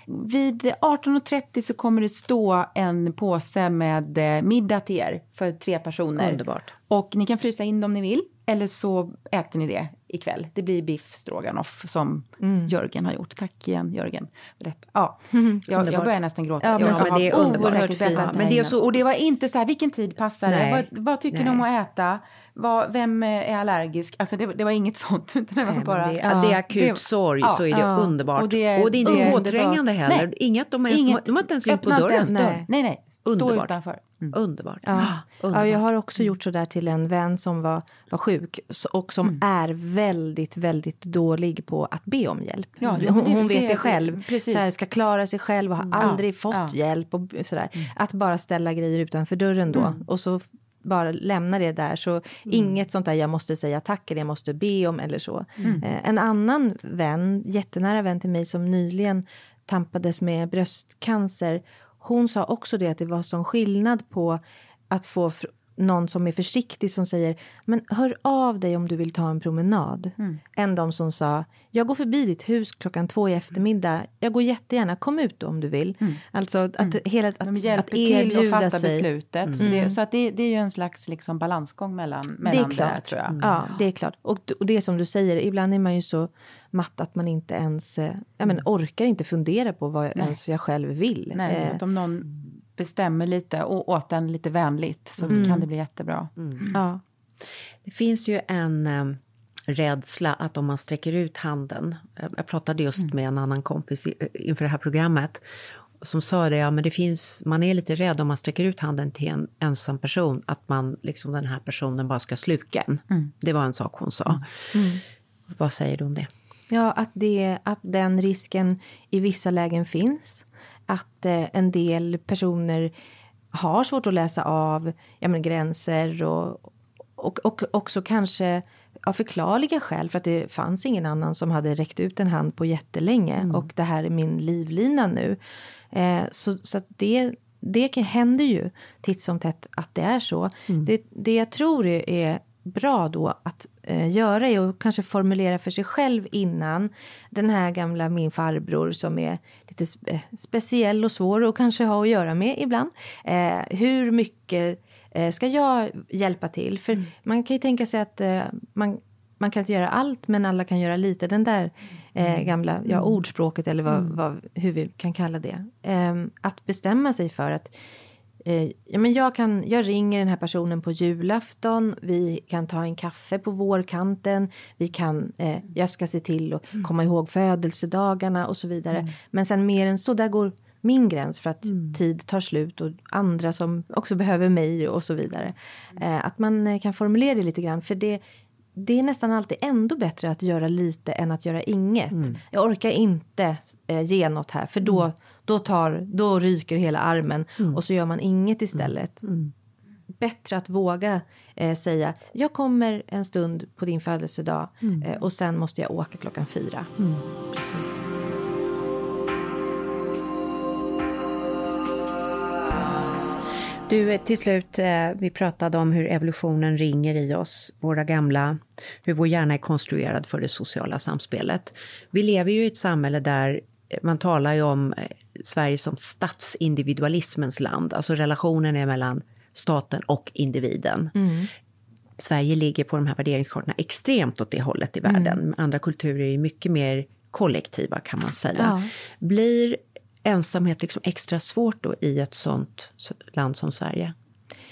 vid arton och trettio så kommer det stå en påse med eh, middag till er för tre personer. Underbart. Och ni kan frysa in om ni vill. Eller så äter ni det ikväll. Det blir biff stroganoff som mm. Jörgen har gjort. Tack igen Jörgen. Ja, jag, jag börjar nästan gråta. Ja, men, jag, men det är underbart fint. Ja, men det är så, och det var inte så här, vilken tid passar det? Vad, vad tycker ni om att äta? Vad, vem är allergisk? Alltså det, det var inget sånt. Utan det var Nej, bara... Det, ja, det är akut det, sorg ja, så är det ja, underbart. Och det är, och det är inte påträngande heller. Nej, Inget, de, är, inget, de har inte ens in på dörren. Nej, nej. nej. Stå underbart. Utanför. Mm. Underbart. Ja. Underbart. Ja, jag har också gjort så där till en vän som var, var sjuk och som mm. är väldigt, väldigt dålig på att be om hjälp. Ja, det, hon, hon vet det, det själv. Precis. Så här, ska klara sig själv och har mm. aldrig ja. fått ja. hjälp. Och sådär. Mm. Att bara ställa grejer utanför dörren då. Mm. Och så bara lämna det där. Så mm. inget sånt där jag måste säga tack eller jag måste be om eller så. Mm. Eh, en annan vän, jättenära vän till mig som nyligen tampades med bröstcancer. Hon sa också det att det var sån skillnad på att få fr- någon som är försiktig som säger men hör av dig om du vill ta en promenad. Mm. Än de som sa jag går förbi ditt hus klockan två i eftermiddag. Jag går jättegärna, kom ut då om du vill. Mm. Alltså att, mm. hela, att, de hjälper att erbjuda till att fatta sig. beslutet. Mm. Så, det, så att det, det är ju en slags liksom balansgång mellan, mellan det, är klart. det tror jag. Mm. Ja, det är klart. Och, och det som du säger, ibland är man ju så matt att man inte ens ja, men, orkar inte fundera på vad Nej. ens jag själv vill. Nej, eh. så att om någon bestämmer lite och åt den lite vänligt så mm. kan det bli jättebra. Mm. Ja. Det finns ju en um, rädsla att om man sträcker ut handen. Jag pratade just mm. med en annan kompis inför det här programmet som sa det, ja men det finns, man är lite rädd om man sträcker ut handen till en ensam person att man liksom den här personen bara ska sluka en. Mm. Det var en sak hon sa. Mm. Vad säger du om det? Ja, att, det, att den risken i vissa lägen finns. Att eh, en del personer har svårt att läsa av ja, men, gränser och, och, och också kanske av förklarliga skäl. För att det fanns ingen annan som hade räckt ut en hand på jättelänge. Mm. Och det här är min livlina nu. Eh, så så att det, det händer ju titt som tätt att det är så. Mm. Det, det jag tror är... är bra då att eh, göra är och kanske formulera för sig själv innan den här gamla min farbror som är lite spe- speciell och svår och kanske ha att göra med ibland. Eh, hur mycket eh, ska jag hjälpa till? För mm. man kan ju tänka sig att eh, man, man kan inte göra allt men alla kan göra lite. Den där eh, gamla ja, ordspråket eller vad, mm. vad, hur vi kan kalla det. Eh, att bestämma sig för att ja, men jag, kan, jag ringer den här personen på julafton. Vi kan ta en kaffe på vårkanten. Vi kan, eh, jag ska se till att mm. komma ihåg födelsedagarna och så vidare. Mm. Men sen mer än så, där går min gräns för att mm. tid tar slut. Och andra som också behöver mig och så vidare. Eh, att man kan formulera det lite grann. För det, det är nästan alltid ändå bättre att göra lite än att göra inget. Mm. Jag orkar inte eh, ge något här. För då... Mm. Då, tar, då ryker hela armen mm. och så gör man inget istället. Mm. Bättre att våga eh, säga, jag kommer en stund på din födelsedag mm. eh, och sen måste jag åka klockan fyra. Mm. Precis. Du, till slut, eh, vi pratade om hur evolutionen ringer i oss, våra gamla, hur vår hjärna är konstruerad för det sociala samspelet. Vi lever ju i ett samhälle där man talar ju om Sverige som statsindividualismens land. Alltså relationen är mellan staten och individen. Mm. Sverige ligger på de här värderingskartorna extremt åt det hållet i världen. Mm. Andra kulturer är mycket mer kollektiva kan man säga. Ja. Blir ensamhet liksom extra svårt då i ett sånt land som Sverige?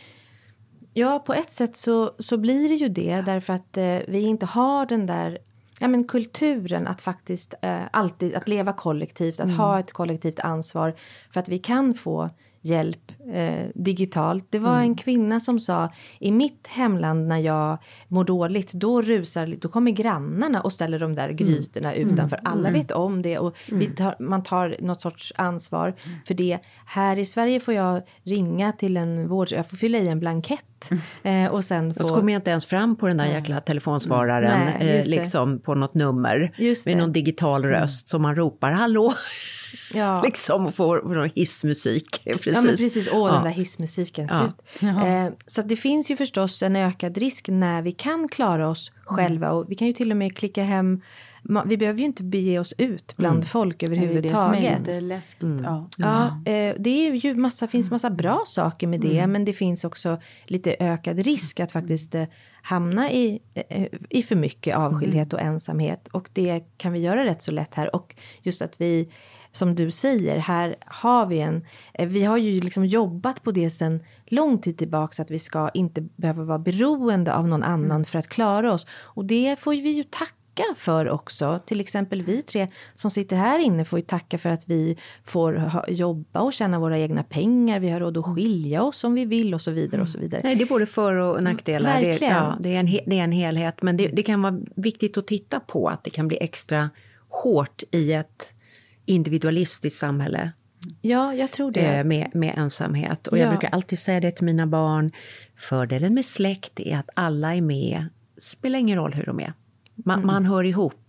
Ja, på ett sätt så, så blir det ju det. Därför att eh, vi inte har den där ja, men kulturen att faktiskt eh, alltid att leva kollektivt, att mm. ha ett kollektivt ansvar för att vi kan få hjälp eh, digitalt. Det var mm. en kvinna som sa, i mitt hemland när jag mår dåligt, då rusar, då kommer grannarna och ställer de där grytorna mm. utanför. Alla mm. vet om det och mm. vi tar, man tar något sorts ansvar mm. för det. Här i Sverige får jag ringa till en vård, jag får fylla i en blankett mm. eh, och sen få... Och så kommer jag inte ens fram på den där jäkla telefonsvararen Nej, eh, liksom på något nummer med någon digital röst mm. som man ropar, hallå! Ja. liksom får, får hissmusik. Precis. Ja, men precis. Åh, ja. den där hissmusiken. Ja. Eh, så att det finns ju förstås en ökad risk när vi kan klara oss mm. själva. Och vi kan ju till och med klicka hem. Vi behöver ju inte bege oss ut bland mm. folk överhuvudtaget. Det är läskigt. Mm. Ja, ja eh, det är ju massa, finns massa bra saker med det. Mm. Men det finns också lite ökad risk att faktiskt eh, hamna i, eh, i för mycket avskildhet mm. och ensamhet. Och det kan vi göra rätt så lätt här. Och just att vi... Som du säger, här har vi en... Vi har ju liksom jobbat på det sedan lång tid tillbaka. Att vi ska inte behöva vara beroende av någon annan mm. för att klara oss. Och det får vi ju tacka för också. Till exempel vi tre som sitter här inne får ju tacka för att vi får ha, jobba och tjäna våra egna pengar. Vi har råd att skilja oss om vi vill och så vidare och så vidare. Nej, det är både för- och nackdelar. Verkligen. Det, ja, det, är en, det är en helhet. Men det, det kan vara viktigt att titta på att det kan bli extra hårt i ett... individualistiskt samhälle. Ja, jag tror det. Med, med ensamhet. Och ja. jag brukar alltid säga det till mina barn. Fördelen med släkt är att alla är med. Spelar ingen roll hur de är. Man, mm. man hör ihop.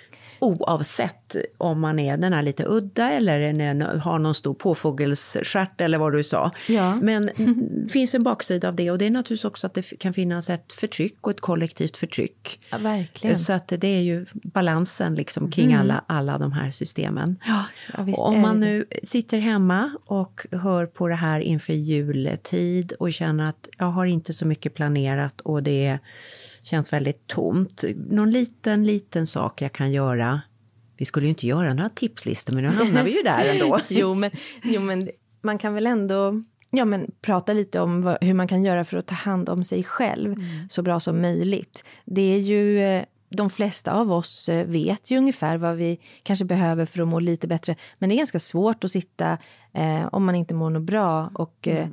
Oavsett om man är den här lite udda eller en, har någon stor påfågelsstjärt eller vad du sa. Ja. Men det finns en baksida av det och det är naturligtvis också att det kan finnas ett förtryck och ett kollektivt förtryck. Ja, verkligen. Så att det är ju balansen liksom kring mm. alla, alla de här systemen. Ja, visst och om man nu sitter hemma och hör på det här inför jultid och känner att jag har inte så mycket planerat och det känns väldigt tomt. Någon liten, liten sak jag kan göra. Vi skulle ju inte göra några tipslistor, men nu hamnar vi ju där ändå. jo, men, jo, men man kan väl ändå ja, men, prata lite om vad, hur man kan göra för att ta hand om sig själv mm. så bra som möjligt. Det är ju... De flesta av oss vet ju ungefär vad vi kanske behöver för att må lite bättre. Men det är ganska svårt att sitta eh, om man inte mår något bra och eh, mm.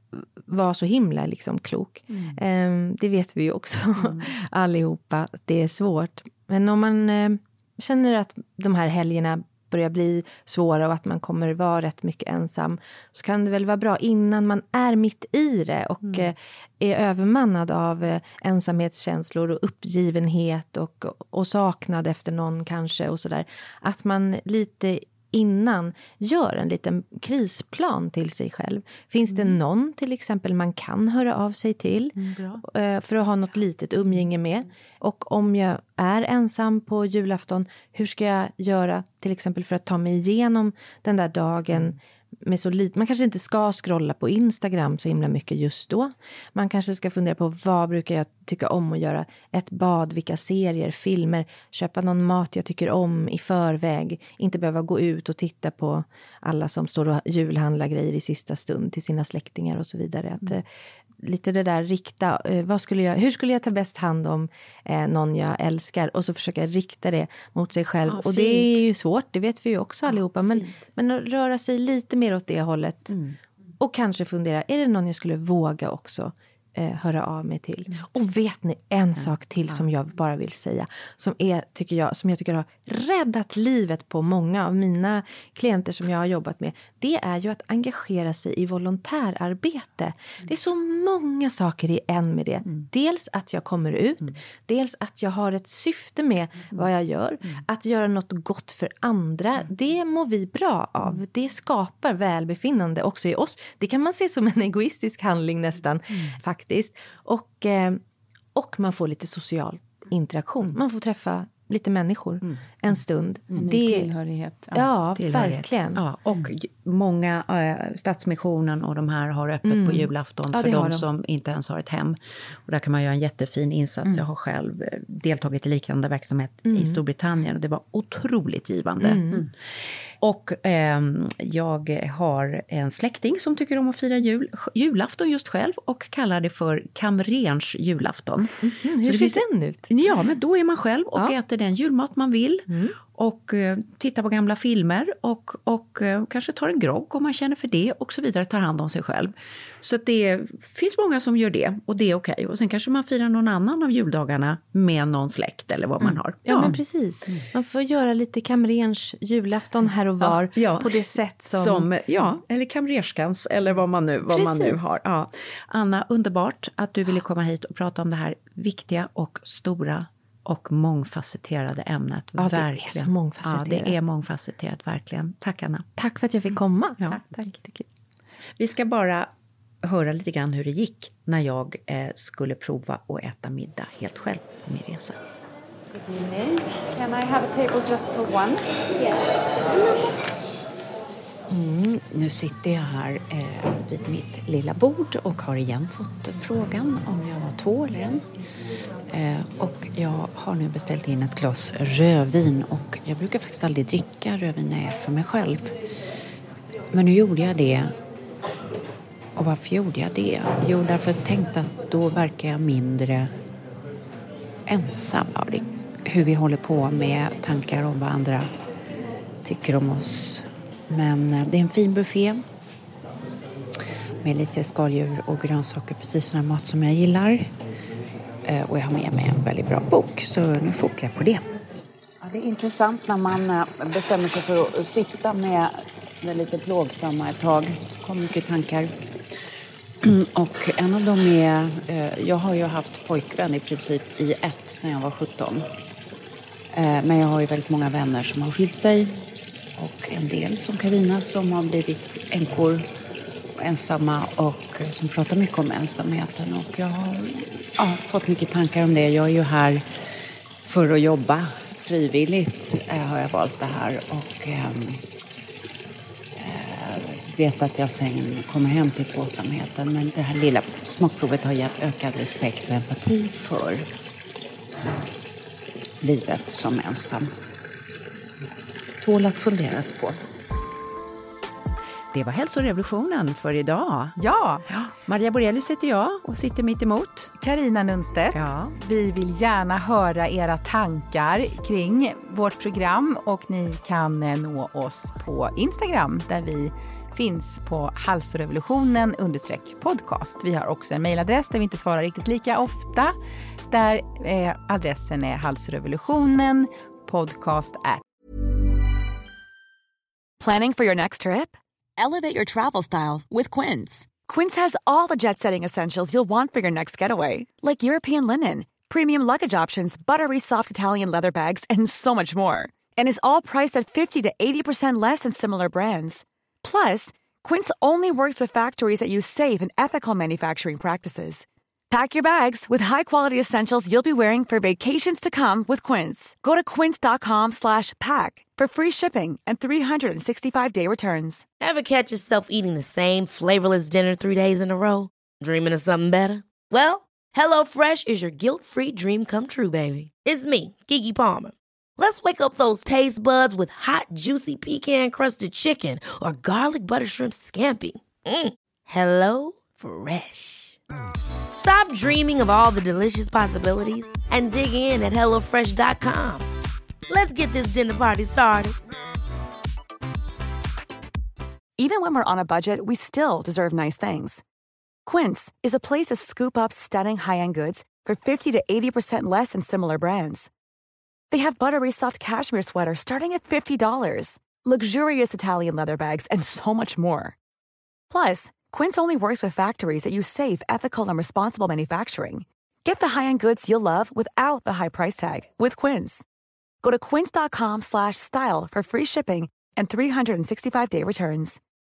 vara så himla liksom klok. Mm. Eh, det vet vi ju också mm. allihopa. Det är svårt. Men om man eh, känner att de här helgerna börjar bli svåra och att man kommer vara rätt mycket ensam så kan det väl vara bra innan man är mitt i det och mm. eh, är övermannad av eh, ensamhetskänslor och uppgivenhet och, och saknad efter någon kanske och sådär. Att man lite innan gör en liten krisplan till sig själv. Finns mm. det någon till exempel man kan höra av sig till mm, för att ha något litet umgänge med? Och om jag är ensam på julafton, hur ska jag göra till exempel för att ta mig igenom den där dagen med så lite? Man kanske inte ska scrolla på Instagram så himla mycket just då. Man kanske ska fundera på vad brukar jag tycka om att göra? Ett bad, vilka serier, filmer, köpa någon mat jag tycker om i förväg. Inte behöva gå ut och titta på alla som står och julhandlar grejer i sista stund till sina släktingar och så vidare. Att, mm. lite det där rikta, eh, vad skulle jag, hur skulle jag ta bäst hand om eh, någon jag älskar och så försöka rikta det mot sig själv. Ja, och det är ju svårt, det vet vi ju också allihopa. Men, men att röra sig lite mer åt det hållet mm. och kanske fundera, är det någon jag skulle våga också eh, höra av mig till? Mm. Och vet ni en ja. sak till som jag bara vill säga, som, är, tycker jag, som jag tycker har räddat livet på många av mina klienter som jag har jobbat med, det är ju att engagera sig i volontärarbete. Mm. Det är så många saker i en med det. Mm. Dels att jag kommer ut, mm. dels att jag har ett syfte med mm. vad jag gör, mm. att göra något gott för andra, mm. det mår vi bra av. Mm. Det skapar välbefinnande också i oss. Det kan man se som en egoistisk handling nästan, mm. faktiskt. Och, eh, och man får lite social interaktion. Mm. Man får träffa lite människor mm. en stund. Mm. Det, tillhörighet. Ja, ja tillhörighet. Verkligen. Ja, och mm. många, äh, Stadsmissionen och de här har öppet mm. på julafton ja, för de, de som inte ens har ett hem. Och där kan man göra en jättefin insats. Mm. Jag har själv deltagit i liknande verksamhet mm. i Storbritannien och det var otroligt givande. Mm. Mm. Och eh, jag har en släkting som tycker om att fira jul, julafton just själv och kallar det för kamrerns julafton. Mm, hur så ser finns, den ut? Ja, men då är man själv och ja. äter den julmat man vill. Mm. Och eh, tittar på gamla filmer och, och eh, kanske tar en grogg om man känner för det och så vidare, tar hand om sig själv. Så att det finns många som gör det och det är okej. Okay. Och sen kanske man firar någon annan av juldagarna med någon släkt eller vad mm. man har. Ja, ja, men precis. Man får göra lite kamrerns julafton här och var ja, ja. på det sätt som... som... Ja, eller kamrerskans eller vad man nu, vad man nu har. Ja. Anna, underbart att du ville komma hit och prata om det här viktiga och stora och mångfacetterade ämnet. Ja, verkligen. Det är så mångfacetterat. Ja, det är mångfacetterat, verkligen. Tack, Anna. Tack för att jag fick komma. Ja, tack. tack. Vi ska bara höra lite grann hur det gick när jag eh, skulle prova att äta middag helt själv på min resa. Good evening. Can I have a table just for one? Yes. Mm, nu sitter jag här eh, vid mitt lilla bord och har igen fått frågan om jag var två eller en. Eh, och jag har nu beställt in ett glas rödvin och jag brukar faktiskt aldrig dricka rödvin när jag är för mig själv. Men nu gjorde jag det. Och varför gjorde jag det? Jo, därför att jag tänkte att då verkar jag mindre ensam av det. Hur vi håller på med tankar om vad andra tycker om oss. Men det är en fin buffé med lite skaldjur och grönsaker, precis sån här mat som jag gillar. Och jag har med mig en väldigt bra bok, så nu fokar jag på det. Ja, det är intressant när man bestämmer sig för att sitta med det lite plågsamma ett tag. Det kommer mycket tankar. Och en av dem är, jag har ju haft pojkvän i princip i ett sedan jag var sjutton. Men jag har ju väldigt många vänner som har skilt sig. Och en del som Carina som har blivit änkor och ensamma och som pratar mycket om ensamheten. Och jag har ja, fått mycket tankar om det. Jag är ju här för att jobba frivilligt äh, har jag valt det här. Och äh, vet att jag sen kommer hem till tvåsamheten. Men det här lilla smakprovet har gett ökad respekt och empati för livet som ensam. Tål att funderas på. Det var hälsorevolutionen för idag. Ja. ja. Maria Borelius heter jag och sitter mitt emot. Carina Nunstedt. Ja. Vi vill gärna höra era tankar kring vårt program och ni kan nå oss på Instagram där vi finns på halsrevolutionen understreck podcast. Vi har också en mejladress där vi inte svarar riktigt lika ofta. Där eh, adressen är halsrevolutionen podcast at. Planning for your next trip? Elevate your travel style with Quince. Quince has all the jet-setting essentials you'll want for your next getaway, like European linen, premium luggage options, buttery soft Italian leather bags, and so much more. And is all priced at fifty to eighty percent less than similar brands. Plus, Quince only works with factories that use safe and ethical manufacturing practices. Pack your bags with high-quality essentials you'll be wearing for vacations to come with Quince. Go to quince.com slash pack for free shipping and three sixty-five day returns. Ever catch yourself eating the same flavorless dinner three days in a row? Dreaming of something better? Well, HelloFresh is your guilt-free dream come true, baby. It's me, Keke Palmer. Let's wake up those taste buds with hot, juicy pecan-crusted chicken or garlic butter shrimp scampi. Mm. Hello Fresh. Stop dreaming of all the delicious possibilities and dig in at hello fresh dot com. Let's get this dinner party started. Even when we're on a budget, we still deserve nice things. Quince is a place to scoop up stunning high-end goods for fifty to eighty percent less than similar brands. They have buttery soft cashmere sweaters starting at fifty dollars, luxurious Italian leather bags, and so much more. Plus, Quince only works with factories that use safe, ethical, and responsible manufacturing. Get the high-end goods you'll love without the high price tag with Quince. Go to quince.com slash style for free shipping and three sixty-five day returns.